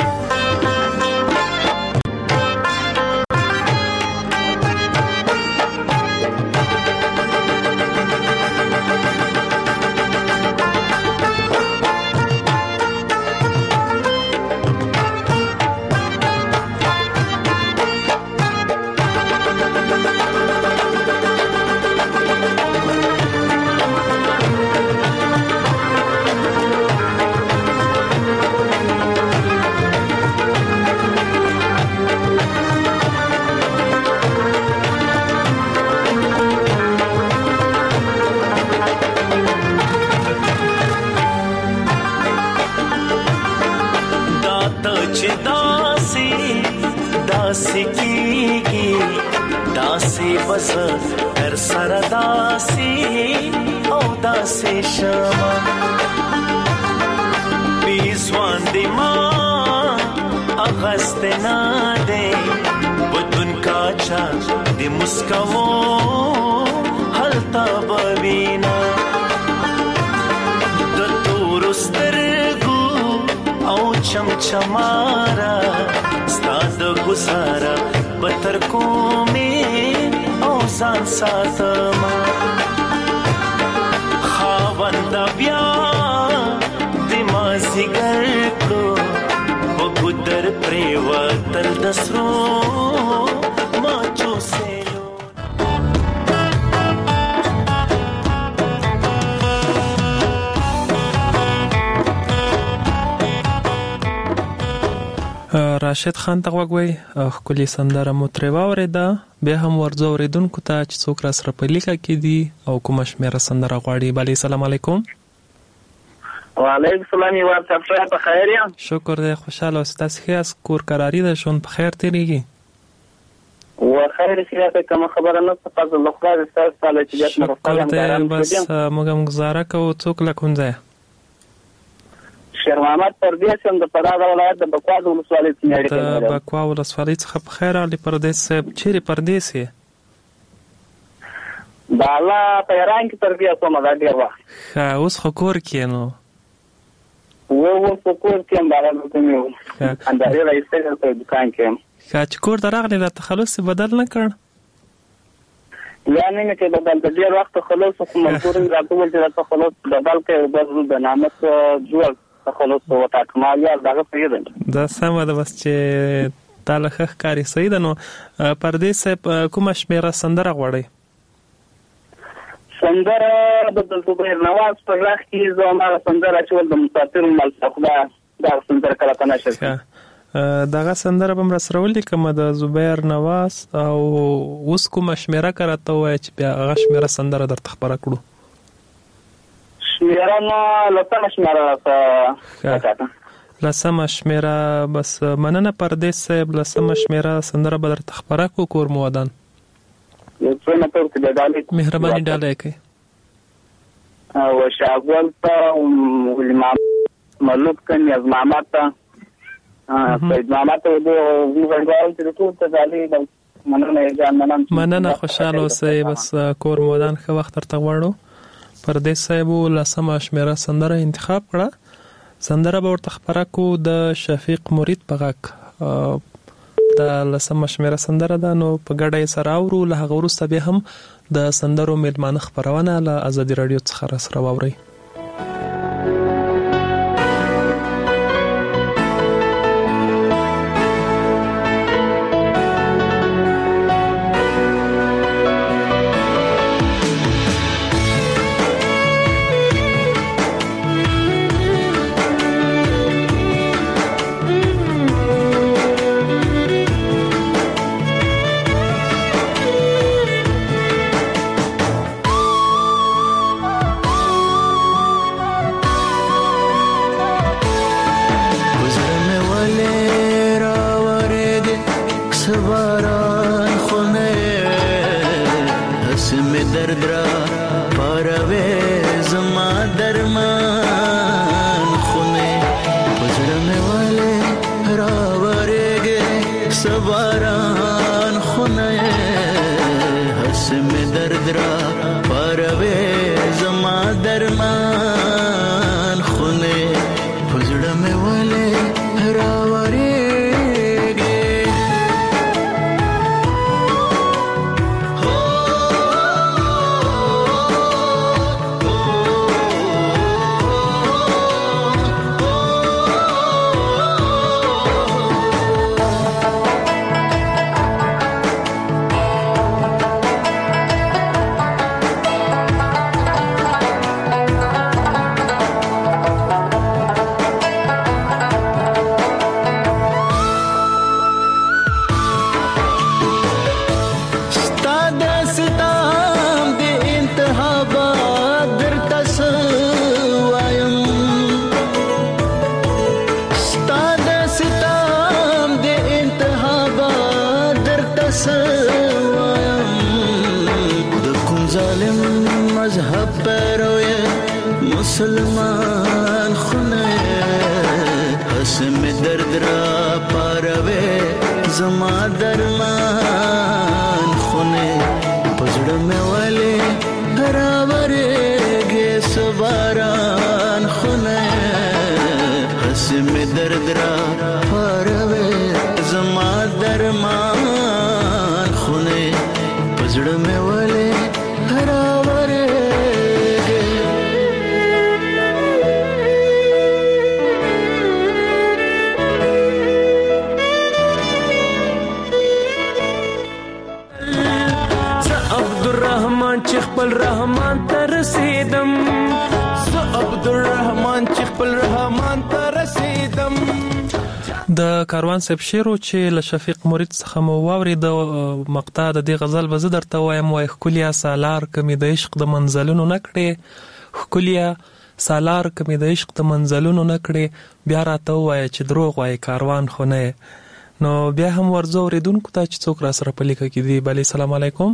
بس در سر داسی او داسی شما نسوان دی ما اغست ناده بدون کاچا دی مسکو حلتا ببینا د تور سترګو او چمچمارا ستاد گزارا بتر کومه او ځان ساتما خاوند بیا زیګر کو او ګدر پریوا تل دسرو ما چوسلو راشد خان ته وګوي خولي سندره متروا ورده به هم ورځو ورېدونکو ته چې څوک را سره په لیکه کې دي او کوم شمیره سندره غواړي. بلی سلام علیکم. وعلیکم السلام. یو څه په خیر یم؟ شکر دې خوشاله اوسې. تاسو ښه یاست؟ کور قراری ده؟ شون په خیر تیریږي؟ و خیر سیاست کوم خبره نه څه فضل الله خدای ستاسو تعالی چې جات مرفقان دارم بس موږ گزاره کوو. څوک لکونځه شیر محمد پردیس هم د فراه ولایت د بکوا ولسوالۍ څخه د بکوا ولسوالۍ څخه په خیر علي پردیس صاحب. چیرې پردیس یې؟ د الله په ایران کې پردیس وم دا ډېر وخت. ښه اوس خو کور کې نو و فکر کوم باندې کوم انداري راځي په دکان کې چې کور درغلی د تخلص بدل نه کړ یعنی نه کې بدل د ډیر وخت خلاص خو مجبور راځول چې تخلص بدل کې بدل د نامت جوړ تخلص وتا کمال یا دغه پیدا دا سم ده. بس چې تعالی خخ کاری صحیح ده. نو پردیس کوم شمیره سندره غواړي؟ سندره د زبیر نواز په راخ کې زموږه سندره چې د مسافر مل خدا دا سندره کله کنه شي دغه سندره بم رسولې کوم د زبیر نواز او اوس کوم شمیره کراته وای چې بیا هغه شمیره سندره درته خبره کړو. شمیره نو لسمه شمیره لسمه شمیره بس مننه پردیس صاحب. لسمه شمیره سندره به درته خبره کو کور مودان مهرباني ډاله کوي او شاغول ته ولمام ملوک کني از محمد ته سید محمد ته د وګړو چې ټول ته ځالي مننه ځان مننه خوشاله اوسئ. بس کور مودان خو وخت ترته غواړو. پردیس صاحب لسمه شمیره سندره انتخاب کړه. سندره به ورته خبره کو د شفیق مرید په غږ د لسمه شمیره سندره ده. نو په ګډه یې سره اورو. له هغه وروسته بیا هم د سندرو میلمانه خپرونه له آزادي راډیو څخه را سره واورئ. مسلمان خونه زما درمان خونه پزړه مې ولې راورېږي سباران خونه هسې مې درد را پاروي زما درمان خونه پزړه مې ولې چې خپل رحمان ته رسیدم زه عبدالرحمن چې خپل رحمان ته رسیدم. د کاروان صاحب شعر چې له شفیق مرید څخه مو واورید مقطع د دې غزل به زه درته وایم وای خکلیا سالار کمی د عشق د منزلونو نکړې خکلیا سالار کمی د عشق د منزلونو نکړې بیا راته وای چې دروغ وای کاروان خو نه نو بیا هم ورځو اوریدونکو ته چې څوک را سره په لیکه کې دی بلی سلام علیکم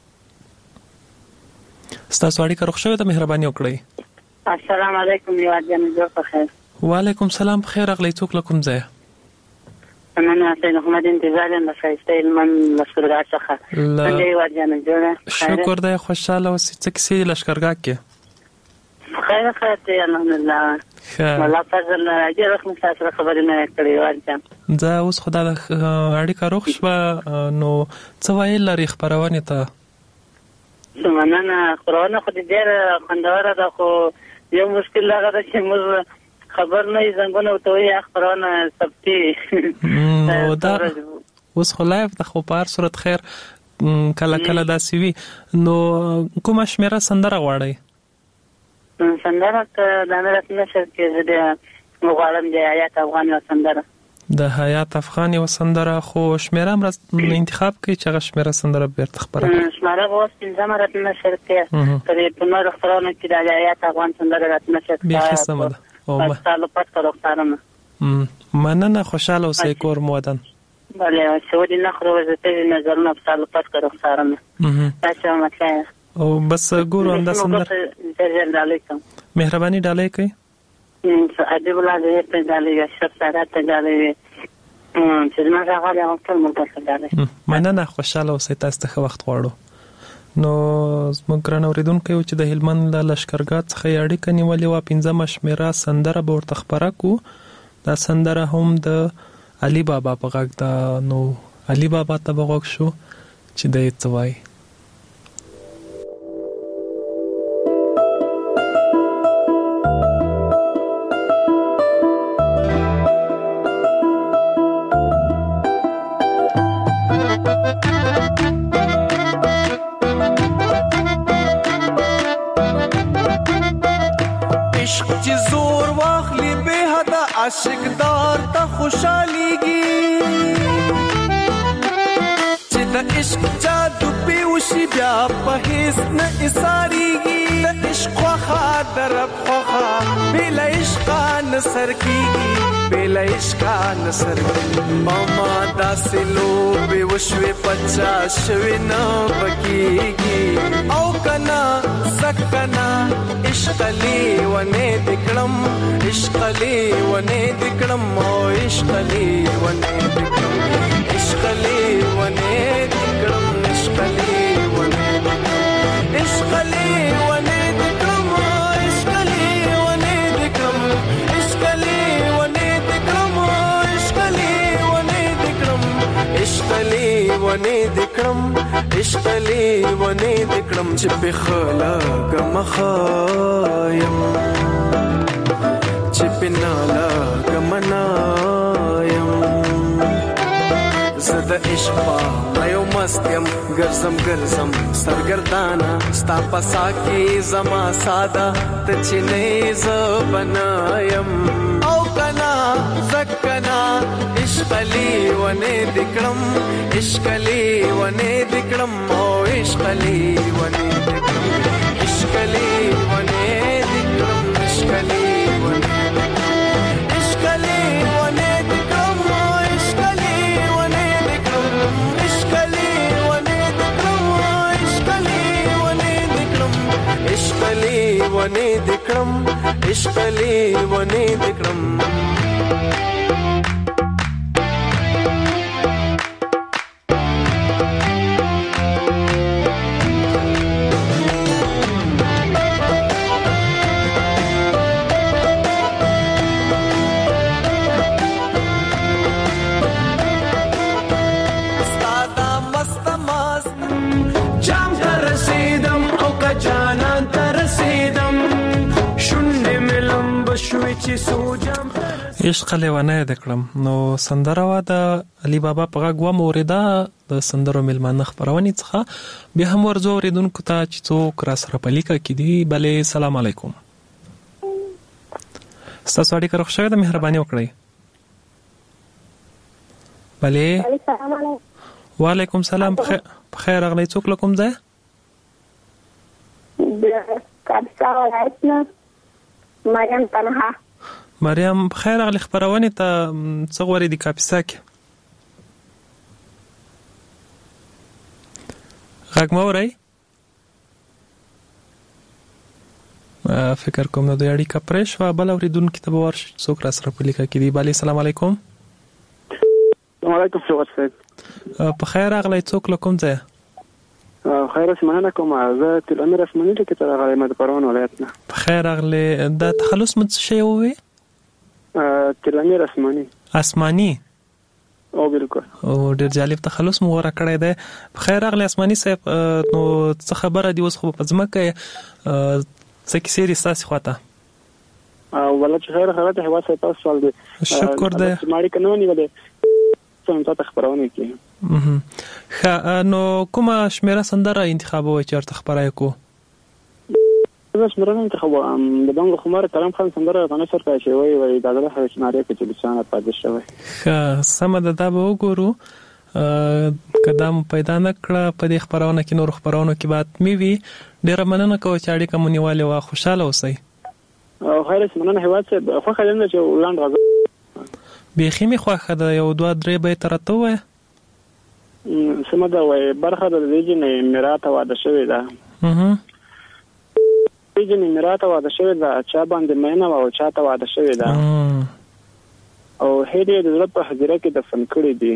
ستاسو اړیکه روغ شوې ده مهرباني وکړئ. السلام علیکم یواد جان جوړ په خیر. وعلیکم سلام په خیر اغلی څوک له کوم ځای؟ مننه سید محمد انتظار یم د ښایسته هلمند لښکرګاه څخه. څنګه یواد جان جوړه؟ شکر دی خوشحاله اوسئ. څه کیسې دي لښکرګاه کې؟ خیر دی الحمدلله. الله فضل ډېر وخت مو سره خبرې نه کړې یواد جان. دا اوس خو دا اړیکه روغ شوه نو څه ویل لري خپرونې ته؟ مننه خبرونه خو دې ډېره خوندوره ده خو یو مشکل هغه ده چې موږ خبر نه یې زنګونه ورته وایي خبرونه ثبتي نو دا اوس خو لایف ده خو په هر صورت خیر کله کله داسې وي نو کومه شمېره سندره غواړئ؟ سندره که د امیر نشر کې زه د غواړم د حیات افغان یوه سندره د حیات افغان یوه سندره خو شمېره هم انتخاب کړئ چې هغه شمېره سندره بیرته خپره کړئ. شمېره به اوس پنځمه راته نشر کې که د په نورو خپرونو کې د حیات افغان سندره راته نشر کې بیخي سمه ده ستا لپاره که رخسارمه مننه خوشحاله اوسئ کور مو ودان. بله چې ودې نخورو وظیفې نظرونه په ستا لپاره که رخسارمه داسې به مطلع او بس ګورو همدا سندره ژر ډالۍ کوم مهرباني ډالۍ کوئ ادیب الله دې ته ډالۍ اشرف سادات ته ډالۍ چې زما راغلی هغه ټول موږ ته ډالۍ مننه خوشحاله اوسئ تاسو ته ښه وخت غواړو. نو زموږ ګران اورېدونکي چې د هلمند له لښکرګاه څخه یې اړیکه نیولې وه پنځمه شمېره سندره به ورته خپره کړو. دا سندره هم د علي بابا په غږ ده نو علي بابا ته به غوږ شو چې دی څه وایي. عاشقدار ته خوشاليږي چې د عشق جادو په وشي بیا په هیڅ نه اساريږي د عشق خوا درب خوا بلا عشق نصر کیږي بلا عشق نصر ماما داسلو به وشوي پچا شوي نه بکیږي او کنا سکنا عشق لی ونه دکړم عشق لی ونه دکړم او عشق لی ونه دکړم عشق لی ونه دکړم عشق لی ونه عشق لی ونه دکړم عشق لی ونه دکړم عشق لی ونه دکړم عشق لی ونه دکړم عشق لی ونه دکړم عشق لی ونه دکړم چې په خلق مخایم چې په نالا ګمنایم زه د عشق په یو مستم ګرځم سرګردانه ستا پسا کې زما ساده ته چې نه ز بنایم او کنا زکنا عشق لی ونه دکړم عشق لی ونه دکړم او عشق لی ونه دکړم عشق لی ونه دکړم عشق لی ونه عشق لی ونه دکړم عشق لی ونه دکړم عشق لی ونه دکړم عشق لی ونه دکړم عشق لی ونه دکړم عشق لی ونه دکړم چې سوجم عشق لیوانه د کړم نو سندره وا د علي بابا په غږ و موریدا د سندرو ملمانه خبرونه څخه به هم ورزو ریدونکو ته چې څوک را سره پلیکا کړي بلې سلام علیکم ستاسو اړیکه روښ شوه د مهرباني وکړئ بلې السلام علیکم وعلیکم سلام بخیر اغلی څوک لکم ځای کاپیسا ولایتنا مریم تنها مریم بخیر اغلی خبرونه ته څه غوړي د کاپیسا کې غږ مو اورئ فکر کوم نو د اړیکه پرېښ و بل اوریدونکو ته به ورشي څوک را سره په لیکه کې دی بلې سلام علیکم وعلیکم السلام په خیر اغلی څوک لکم ځای خیر اسمانه کوم زه تل امیر اسماني ته تر هغه مد پروان ولایت نه په خیر اغلی د تخلص مت شي وي تل امیر اسماني او بالکل او ډیر جالب تخلص مو ورا کړی دی په خیر اغلی اسماني صاحب نو څه خبره دی اوس خو په ځمکه څه کیسې دي ستاسو خواته ولا چې خیر خبره هوا څه تاسو سوال دی شکر دی ماړي کنه نیولې څنګه تاسو خبرونه کوي نو کومه شمیره سندره انتخابوي چې ارته خبرای کو زه شمیره انتخابو د بنګ خمار کلام خان سندره غنه سر کوي وي د دغه حشناري کې چې لسانه پاتې شوی سم د دا به وګورو قدم پیدا نکړه په دې خبرونه کې نور خبرونه کې بات می وی ډیر مننه کوم چې اړیکه مونیواله وا خوشاله اوسئ او خیر اسمنه هوا څه خو خلنه چې ولاند غزه بیخی می خوخه د یو دوه درې به ترته وای سم دا وای برخه د دې نه میراث واده شوی دا دې نه میراث واده شوی دا چا باندې مینه او چا ته واده شوی دا او هدیه د زړه په حجره کې دفن کړی دی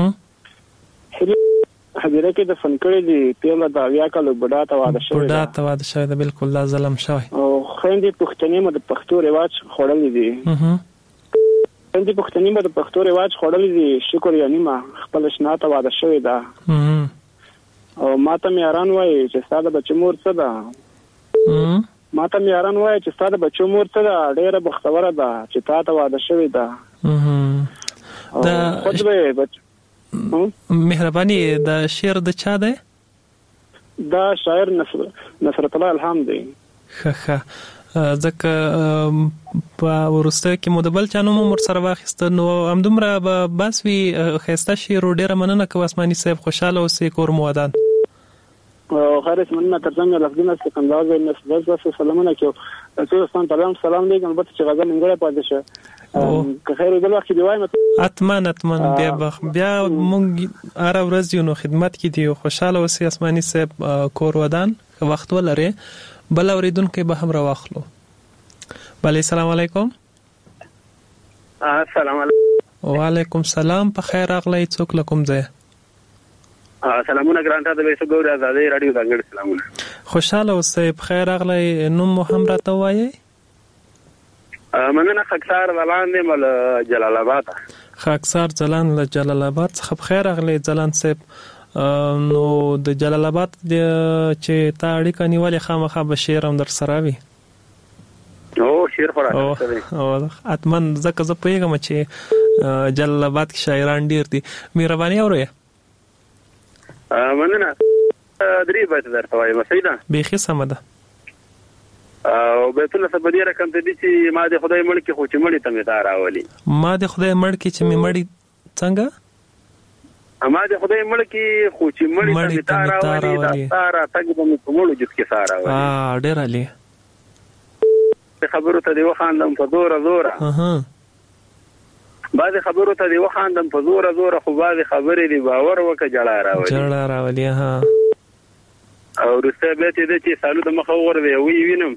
حجره کې دفن کړی دی پیله دا بیا کله بډا ته واده شوی دا بالکل لا ظلم شوی او خويندې پښتنې مو د پښتو رواج خورلې دي د پښتنې په پښتو رواج خورلې دي شکر یعنی ما خپل شناته واده شوی دا او ماته میاران وای چې ستاسو بچی مور څه ده ماته میاران وای چې ستاسو بچی مور څه ده ډیره بختوره ده چې تاسو واده شوی ده دا مهرباني د شعر د چا ده دا شاعر نصرت الله الهام دی خخه ځکه په ورسته کې مدبل چانو مور سره واخیست نو همدومره به بس وی خسته شي رو ډیره مننه کوم اسماني صاحب خوشاله اوسې کور مودان او خارج مننه ترڅنګ لفظونه سکنداز نسبت سلامونه کوي تاسو سلام علیکم البته چې غزل منګړې پاتې شه که خیر د وخت دی وایم اتمن بیا مونږ اره ورځ یو نو خدمت کې دی خوشاله اوسې اسماني صاحب کور ودان وخت ولري بل اوریدونکو به هم راوخلو بله سلام علیکم السلام علیکم وعلیکم سلام په خیر اغلی څوک لکم ځای سلامونه ګرانټا د ویسو ګور آزادۍ رادیو څنګه سلامونه خوشاله اوسئ په خیر اغلی نوم مو هم راته وایي مننه خاکسار زلان دی مل جلال آباد خاکسار زلان له جلال آباد څخه په خیر اغلی زلان صاحب نو د جلال آباد چې تا اړیکه نیولې خامخا به شعر هم در سره وي او شعر خو راځي او اتمن زکه زه پیغام چې جلال آباد کې شاعران ډیر دي مهرباني اورئ مننه درې بیت درته وایم سیدا بیخي سم ده او بیتونه څه بدی رقم ته دي چې ما د خدای مړ کې خو چې مړی ته مې دا راولي ما د خدای مړ کې چې مې مړی څنګه اما د خدای مړ کې خو چې مړی ته راولي دا سارا تګ به مې په مړو جس کې سارا راولي ډیر علي خبرو ته دی وخاندم په زوره بعض خبرو ته دی وخاندم په زوره خو بعض خبرې دی باور وکړه جړه راولي او رسته به ته چې سالو د مخ اور دی وی وینم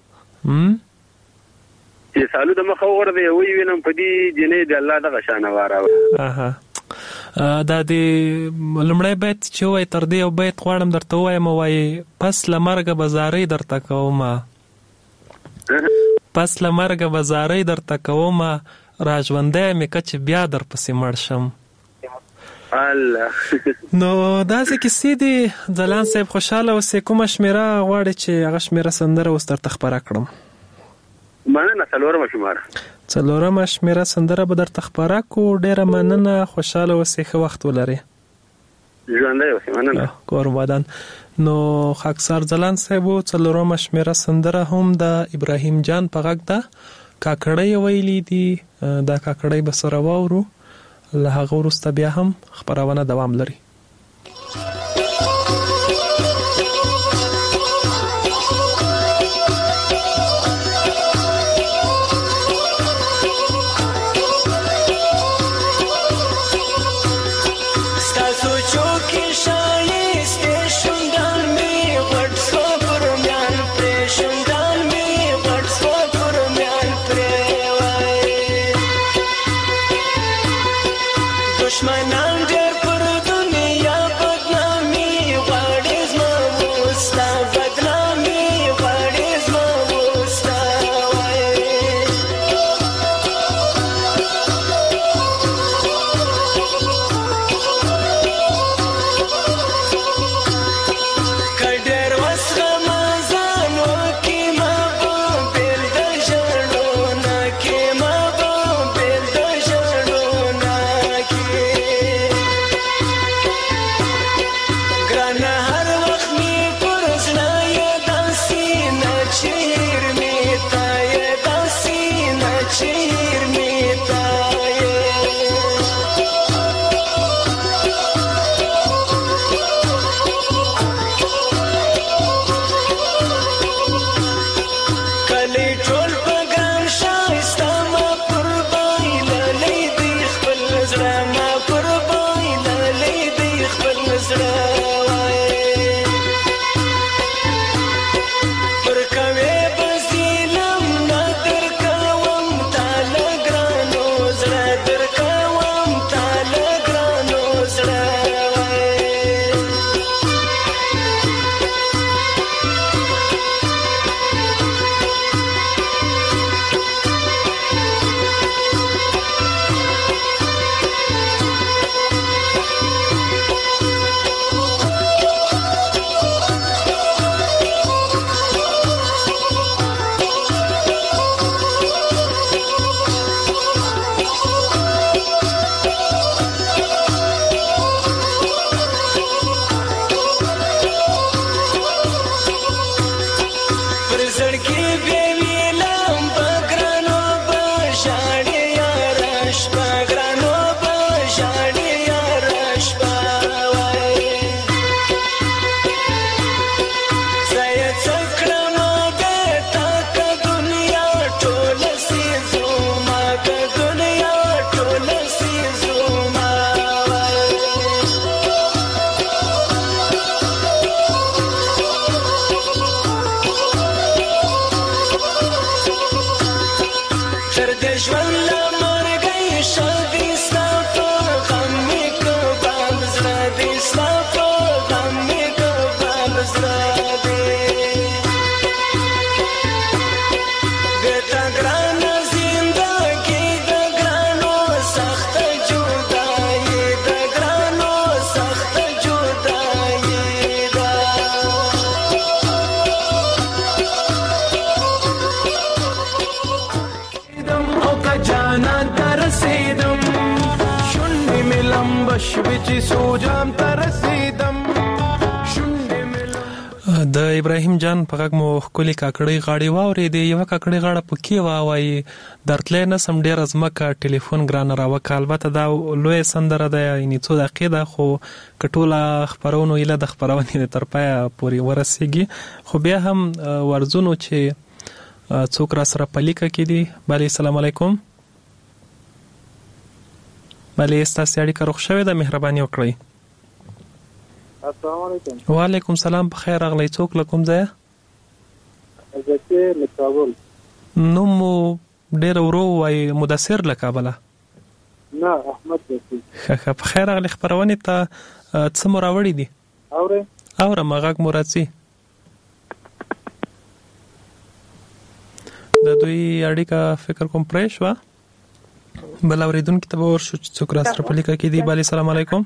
چې سالو د مخ اور دی وی وینم په دې جنې د الله د غشانه واره دا د لمړی بیت چې وای تر دې او بیت غواړم درته وایم وای پس لمرګه بازارې درته کومه پس لمرګه بازارې درته کومه راژوندې مې کچ بیا در پسې مړ شم الله نو دا څه کیسې دي ځلان صاحب خوشاله اوسې کومه شمیره غواړي چې هغه شمیره سندره اوس درته خبره کړم مننه څلورمه شماره څلورمه شمیره سندره به درته خپاره کو. ډیره مننه، خوشاله اوسئ، ښه وخت ولرئ. ژوندی اوسئ، مننه. قربان. نو خاکسار ځلان صاحب څلورمه شمیره سندره هم د ابراهیم جان په غږ ده. کاکړی ویلي دي، دا کاکړی به سره واورو، له هغه وروسته بیا هم خپرونه دوام لري. د ابراهیم جان په غږ مو خولي کاکړی غاړي واوري دی. یو کاکړی غاړه پکې واوي درتلې نه سم ډیر ازمکه ټلیفون ګران راوکه. البته دا لوی سندره ده، یعنی څو دقیقې ده، خو کټوله خبرونو اله د خبرونې تر پای پوري ورسیږي. خو بیا هم ورزونو چې څوک را سره پلیکه کې دي. بله السلام علیکم. بله ستاسو اړیکه روغ شوې ده، مهرباني وکړئ. السلام علیکم. وعلیکم سلام، په خیر راغلی. څوک له کوم ځای؟ زکه له کابل. نو مو ډېر ورو وای مدثر له کابل؟ نه، احمد دی. ښه په خیر راغلی. خبرونه ته څه مراوړی دي؟ اوره مغاک مراتي د دوی اړیکه فکر کوم پرېښ وا بل اوریدونکو ته ورشو چې څوک را سره پلیکه کې دی. بله السلام علیکم.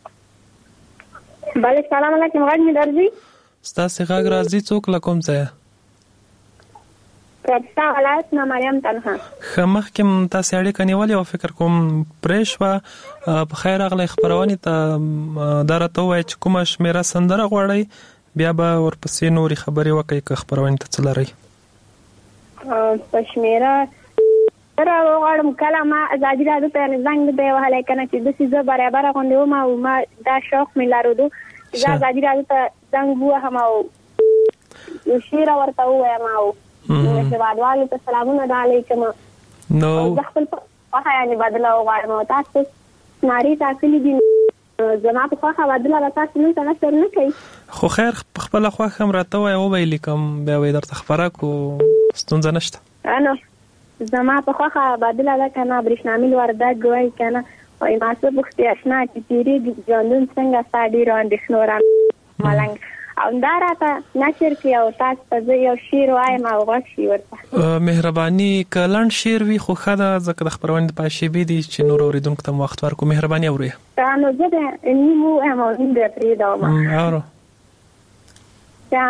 بله السلام علیکم. غږ مې درځي؟ ستاسو غږ راځي. څوک له کوم ځای؟ کاپیسا ولایت نه مریم تنها. خمخ کوم تاسو اړیکه نیولې او فکر کوم پرېښوا په خیر اغله خبرونه ته درته وای چې کومه شمیره سندره غوړی بیا به ورپسې نوري خبرې وکړي که خبرونه ته څلري. په شمیره تر وغړم کله ما ازادي راځو ته زنګ دی وهله کنه چې د سیزه برابر غونډو ما دا شوق مې لارو دا ازادي راځو ته زنګ وه ما یو شیر ورته وایم او چې وادوالو ته سلامونه علیکم نو خپل په یعنی بدلا وغواړم تاسو ناری تاکلی دي زما په خواخه بدلا تاسو نن څنګه سر نه کوي خو خیر خپل خواخه هم راته وای او ویل کوم بیا وې درته خبره کو ستونزه نشته انو زما په خواخه بدلا ده کنه برښنامي وردګ وای کنه وای ما څه بوختي آشنا چې تیری ژوندون څنګه ساډي راندې شنوران ملنګ او داراته نشر کې او تاسو ته یو شیر وایم او غوښي ورته مهرباني کلن شیر وی خو خدا زکه د خبرونه پاشي بي دي چې نور اوریدونکو ته وخت ورکو مهرباني اوري نو زه د نیمو امو د پریدا ما اورو یا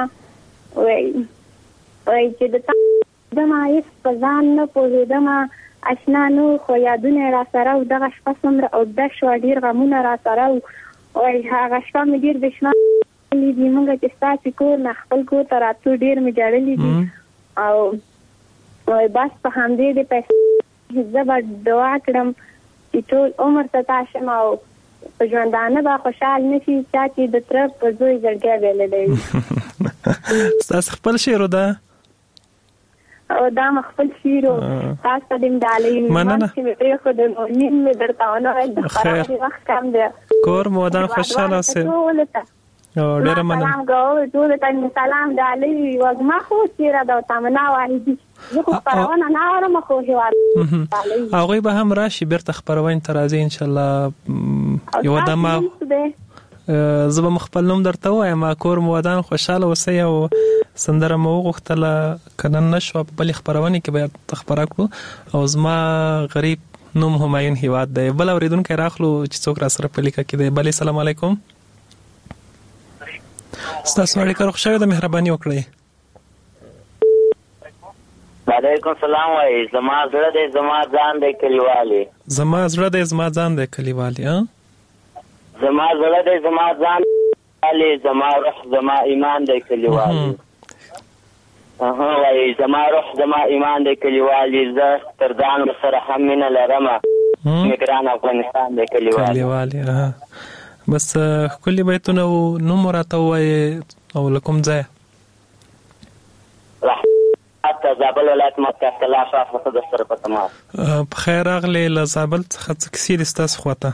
وای چې د ما هیڅ پزان نه پوهېدم اشنا نو خو یادونه را سره او دغه شپه څومره او د شو ډیر غمونه را سره وای هغه شپه مې ډیر بشمه دي موږ چې تاسو کور نه خپل کور ته راتلو ډیر مې جوړلې دي او بس په همدې د پیسې زبر دعا کړم چې ټول عمر ته تاسو ما په ژوندانه به خوشحال نشي چې د تر په زوی زړګي ویلې تاسو خپل شعر ده او دا خپل شعر تاسو دې مدالې مننه چې مې خو د نورین مې درته ونه د خبرې وخت کم دی کور مو ودان خوشاله اوسه او ډیر مننه سلام غو ټول ته سلام دالي وګما خو چیرې دا تمنا وایي زه خو پرونه نه اورم خو هیواد هغه به هم راشي بیرته خبرونه ترازی ان شاء الله یو دمه زه به خپل نوم درته وایم کور مو ودان خوشاله اوسئ او سندره مو غوښتله کنه نشو په بل خبرونه کې به خبره کړو او زما غریب نوم همایون هیواد دی بل اوریدونکو راخلو چې څوک را سره په لیکه کې دی بل السلام علیکم ستاسو اړیکه خوشاله ده مهرباني وکړئ وعلیکم السلام وای زما زړه دې زما ځان دې کلیوالي زما زړه دې زما ځان دې کلیوالي ها زما زړه دې زما ځان علي زما روح زما ایمان دې کلیوالي وای زما روح زما ایمان دې کلیوالي زه تر ځان سره هم نه لرم میګران افغانستان دې کلیوالي ها بس کلی بیتونه نو مراته وای او لکم ځای حتی زابل ولایت مرکز کلا شاف خود سره په تمام بخیر اغلی ل زابل څخه څه کیسې دستاس خواته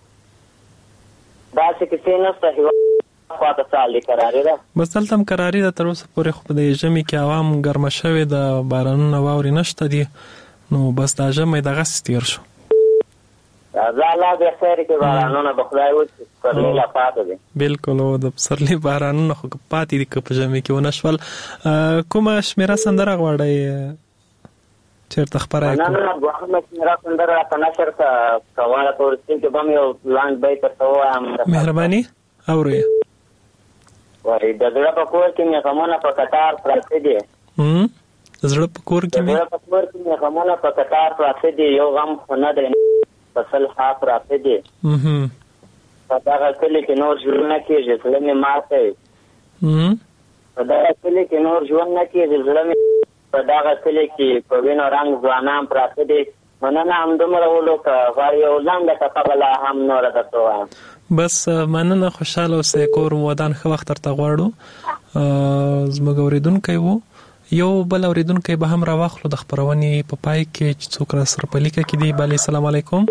دا څه کیسې نشته هیوا خواته سالي قراری ده بس دلته هم قراری ده تر اوسه پورې خو د ژمي کې عوام ګرمه شوی د بارانونو واوري نشته دي نو بس دا ژمي دغه ستیر شو زاله د خیر کې بارانونه بخلای و چې پرلی لا پاتې دي بالکل او د پسرلی بارانونه خو پاتې دي که په ژمي کې ونشول کومه شمیره سندره غواړئ چیرته خبره نه نه وخت شمیره سندره په نشر ته کومه پورستین کې بم یو لاند بیت ته وایم مهرباني اوري وای د زړه په کور کې مې غمونه په قطار پراته دي زړه په کور کې مې غمونه په قطار پراته دي یو غم خو نه دی فصل خاص راته دي په دا کلی کې نور ژوند نه کېږي زړه مې ماته په دا کلی کې نور ژوند نه کېږي زړه مې په دا کلی کې په وینو رنگ ځوانان پراته دي مننه هم دومره ولو که غواړي یو ځان د کپبله هم نوره درته وایم بس مننه خوشحاله اوسئ کور مو ودان ښه وخت درته غواړو زموږ اورېدونکی و یو بل اوریدونکو به هم راوخلو د خبرونې په پای کې چې څوک را سره په لیکه کې دی بل السلام علیکم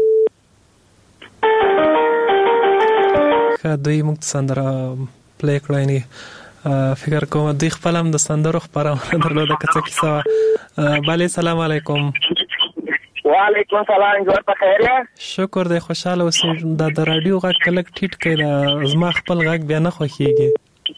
دوی موږ سندره پلی کړی نه فکر کوم دوی خپل هم د سندرو خبرونه درلوده که څه کیسه بل السلام علیکم وعلیکم السلام جوړ په خیر شکر دی خوشاله اوسئ د رادیو غږ کلک ټیټ کړئ زما خپل غږ بیا نه خوښیږي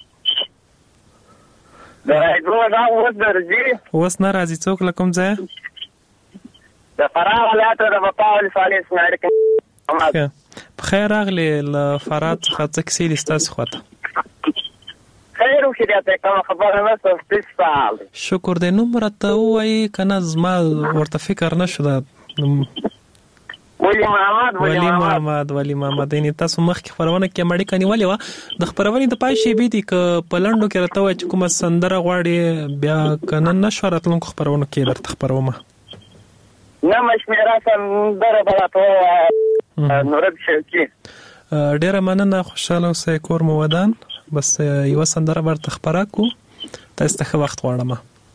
د رادیو دا اوس درځي اوس نه راځي څوک له کوم ځای د فراه ولایت د بپاول صالح اسماعیل کې بخیر راغلی له فراه څخه څه کیسې دي ستاسو خواته خیر او چې دا کوم خبره نه څه سپال شکر دې. نو مرته وای کنه زما ورته فکر نشو دا ولی محمد یعنی تاسو مخکې خبرونه کې مړی کني ولې وا د خبرونه د پای شی بي دي ک پلندو کې راته وای چې کومه سندره غواړي بیا کنه نشو راتلونکو خبرونه کې درته خبرومه نه مشمیرا سندره بلاته نورد شوکی ډیره مننه خوشاله اوسئ کور مو ودان بس یو سندره برته خبره کو تاسو ته وخت غواړم.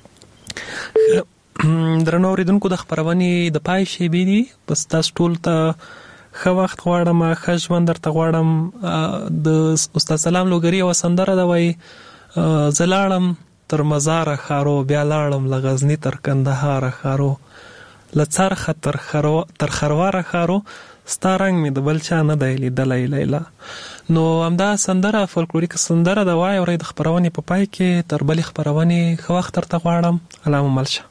درنو اوریدونکو د خبرونې د پای شی بي دي بس تاسو ټول ته ښه وخت غواړم ښه ژوند درته غواړم. د استاد سلام لوګري او سندره دا وای زلاړم تر مزار خارو بیا لاړم لغزنی تر کندهار خارو لڅرخ تر خروار خارو ستارنګ می د بلچا نه دی لیدلای لیلا. نو همدا سندره فولکلوریک سندره دا وای اورید خبرونې په پای کې تر بلې خبرونې ښه وخت درته غواړم. الله ملشه.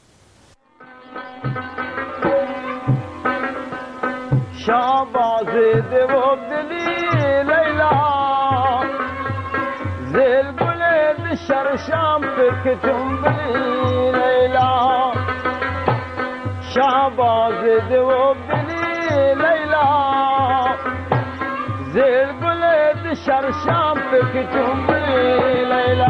شاباز دیو دلی لیلا زل گلد شرشام پک جنبلی لیلا شاباز دیو دلی لیلا زل گلد شرشام پک جنبلی لیلا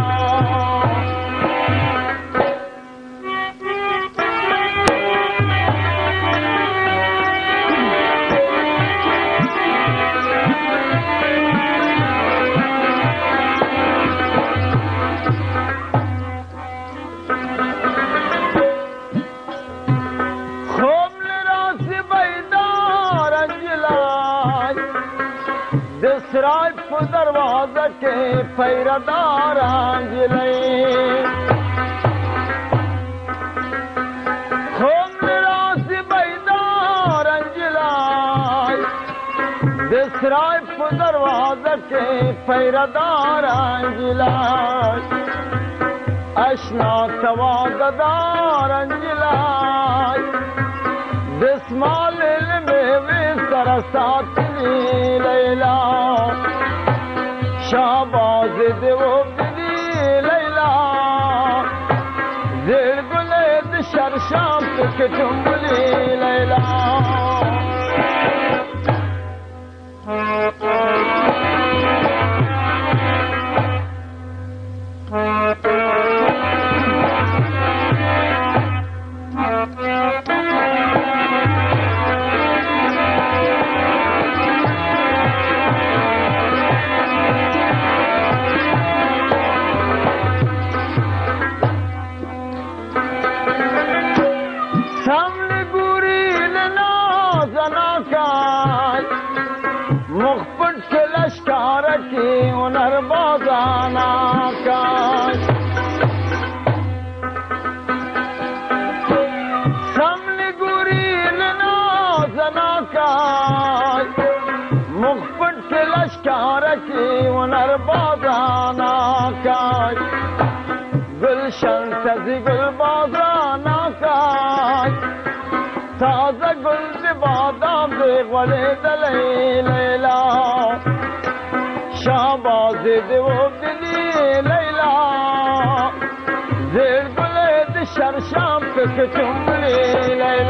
दरवाजा के पैरदार आंजले हम रास बैदार अंजला दसराय दरवाजा के पैरदार आंजला अशना तवादार अंजला दसमाल में वे सरसात लैला शाबाज देव दिली लैला जेड़ गुलेद शरशाम के चुंबली लैला गुलशन सजी गुल बाजाना का ताजा गुल दे बादाम दे गले दले लैला शाबाज दे वो दिली लैला जेड़ गुले दे शरशाम पे चुंबली लैला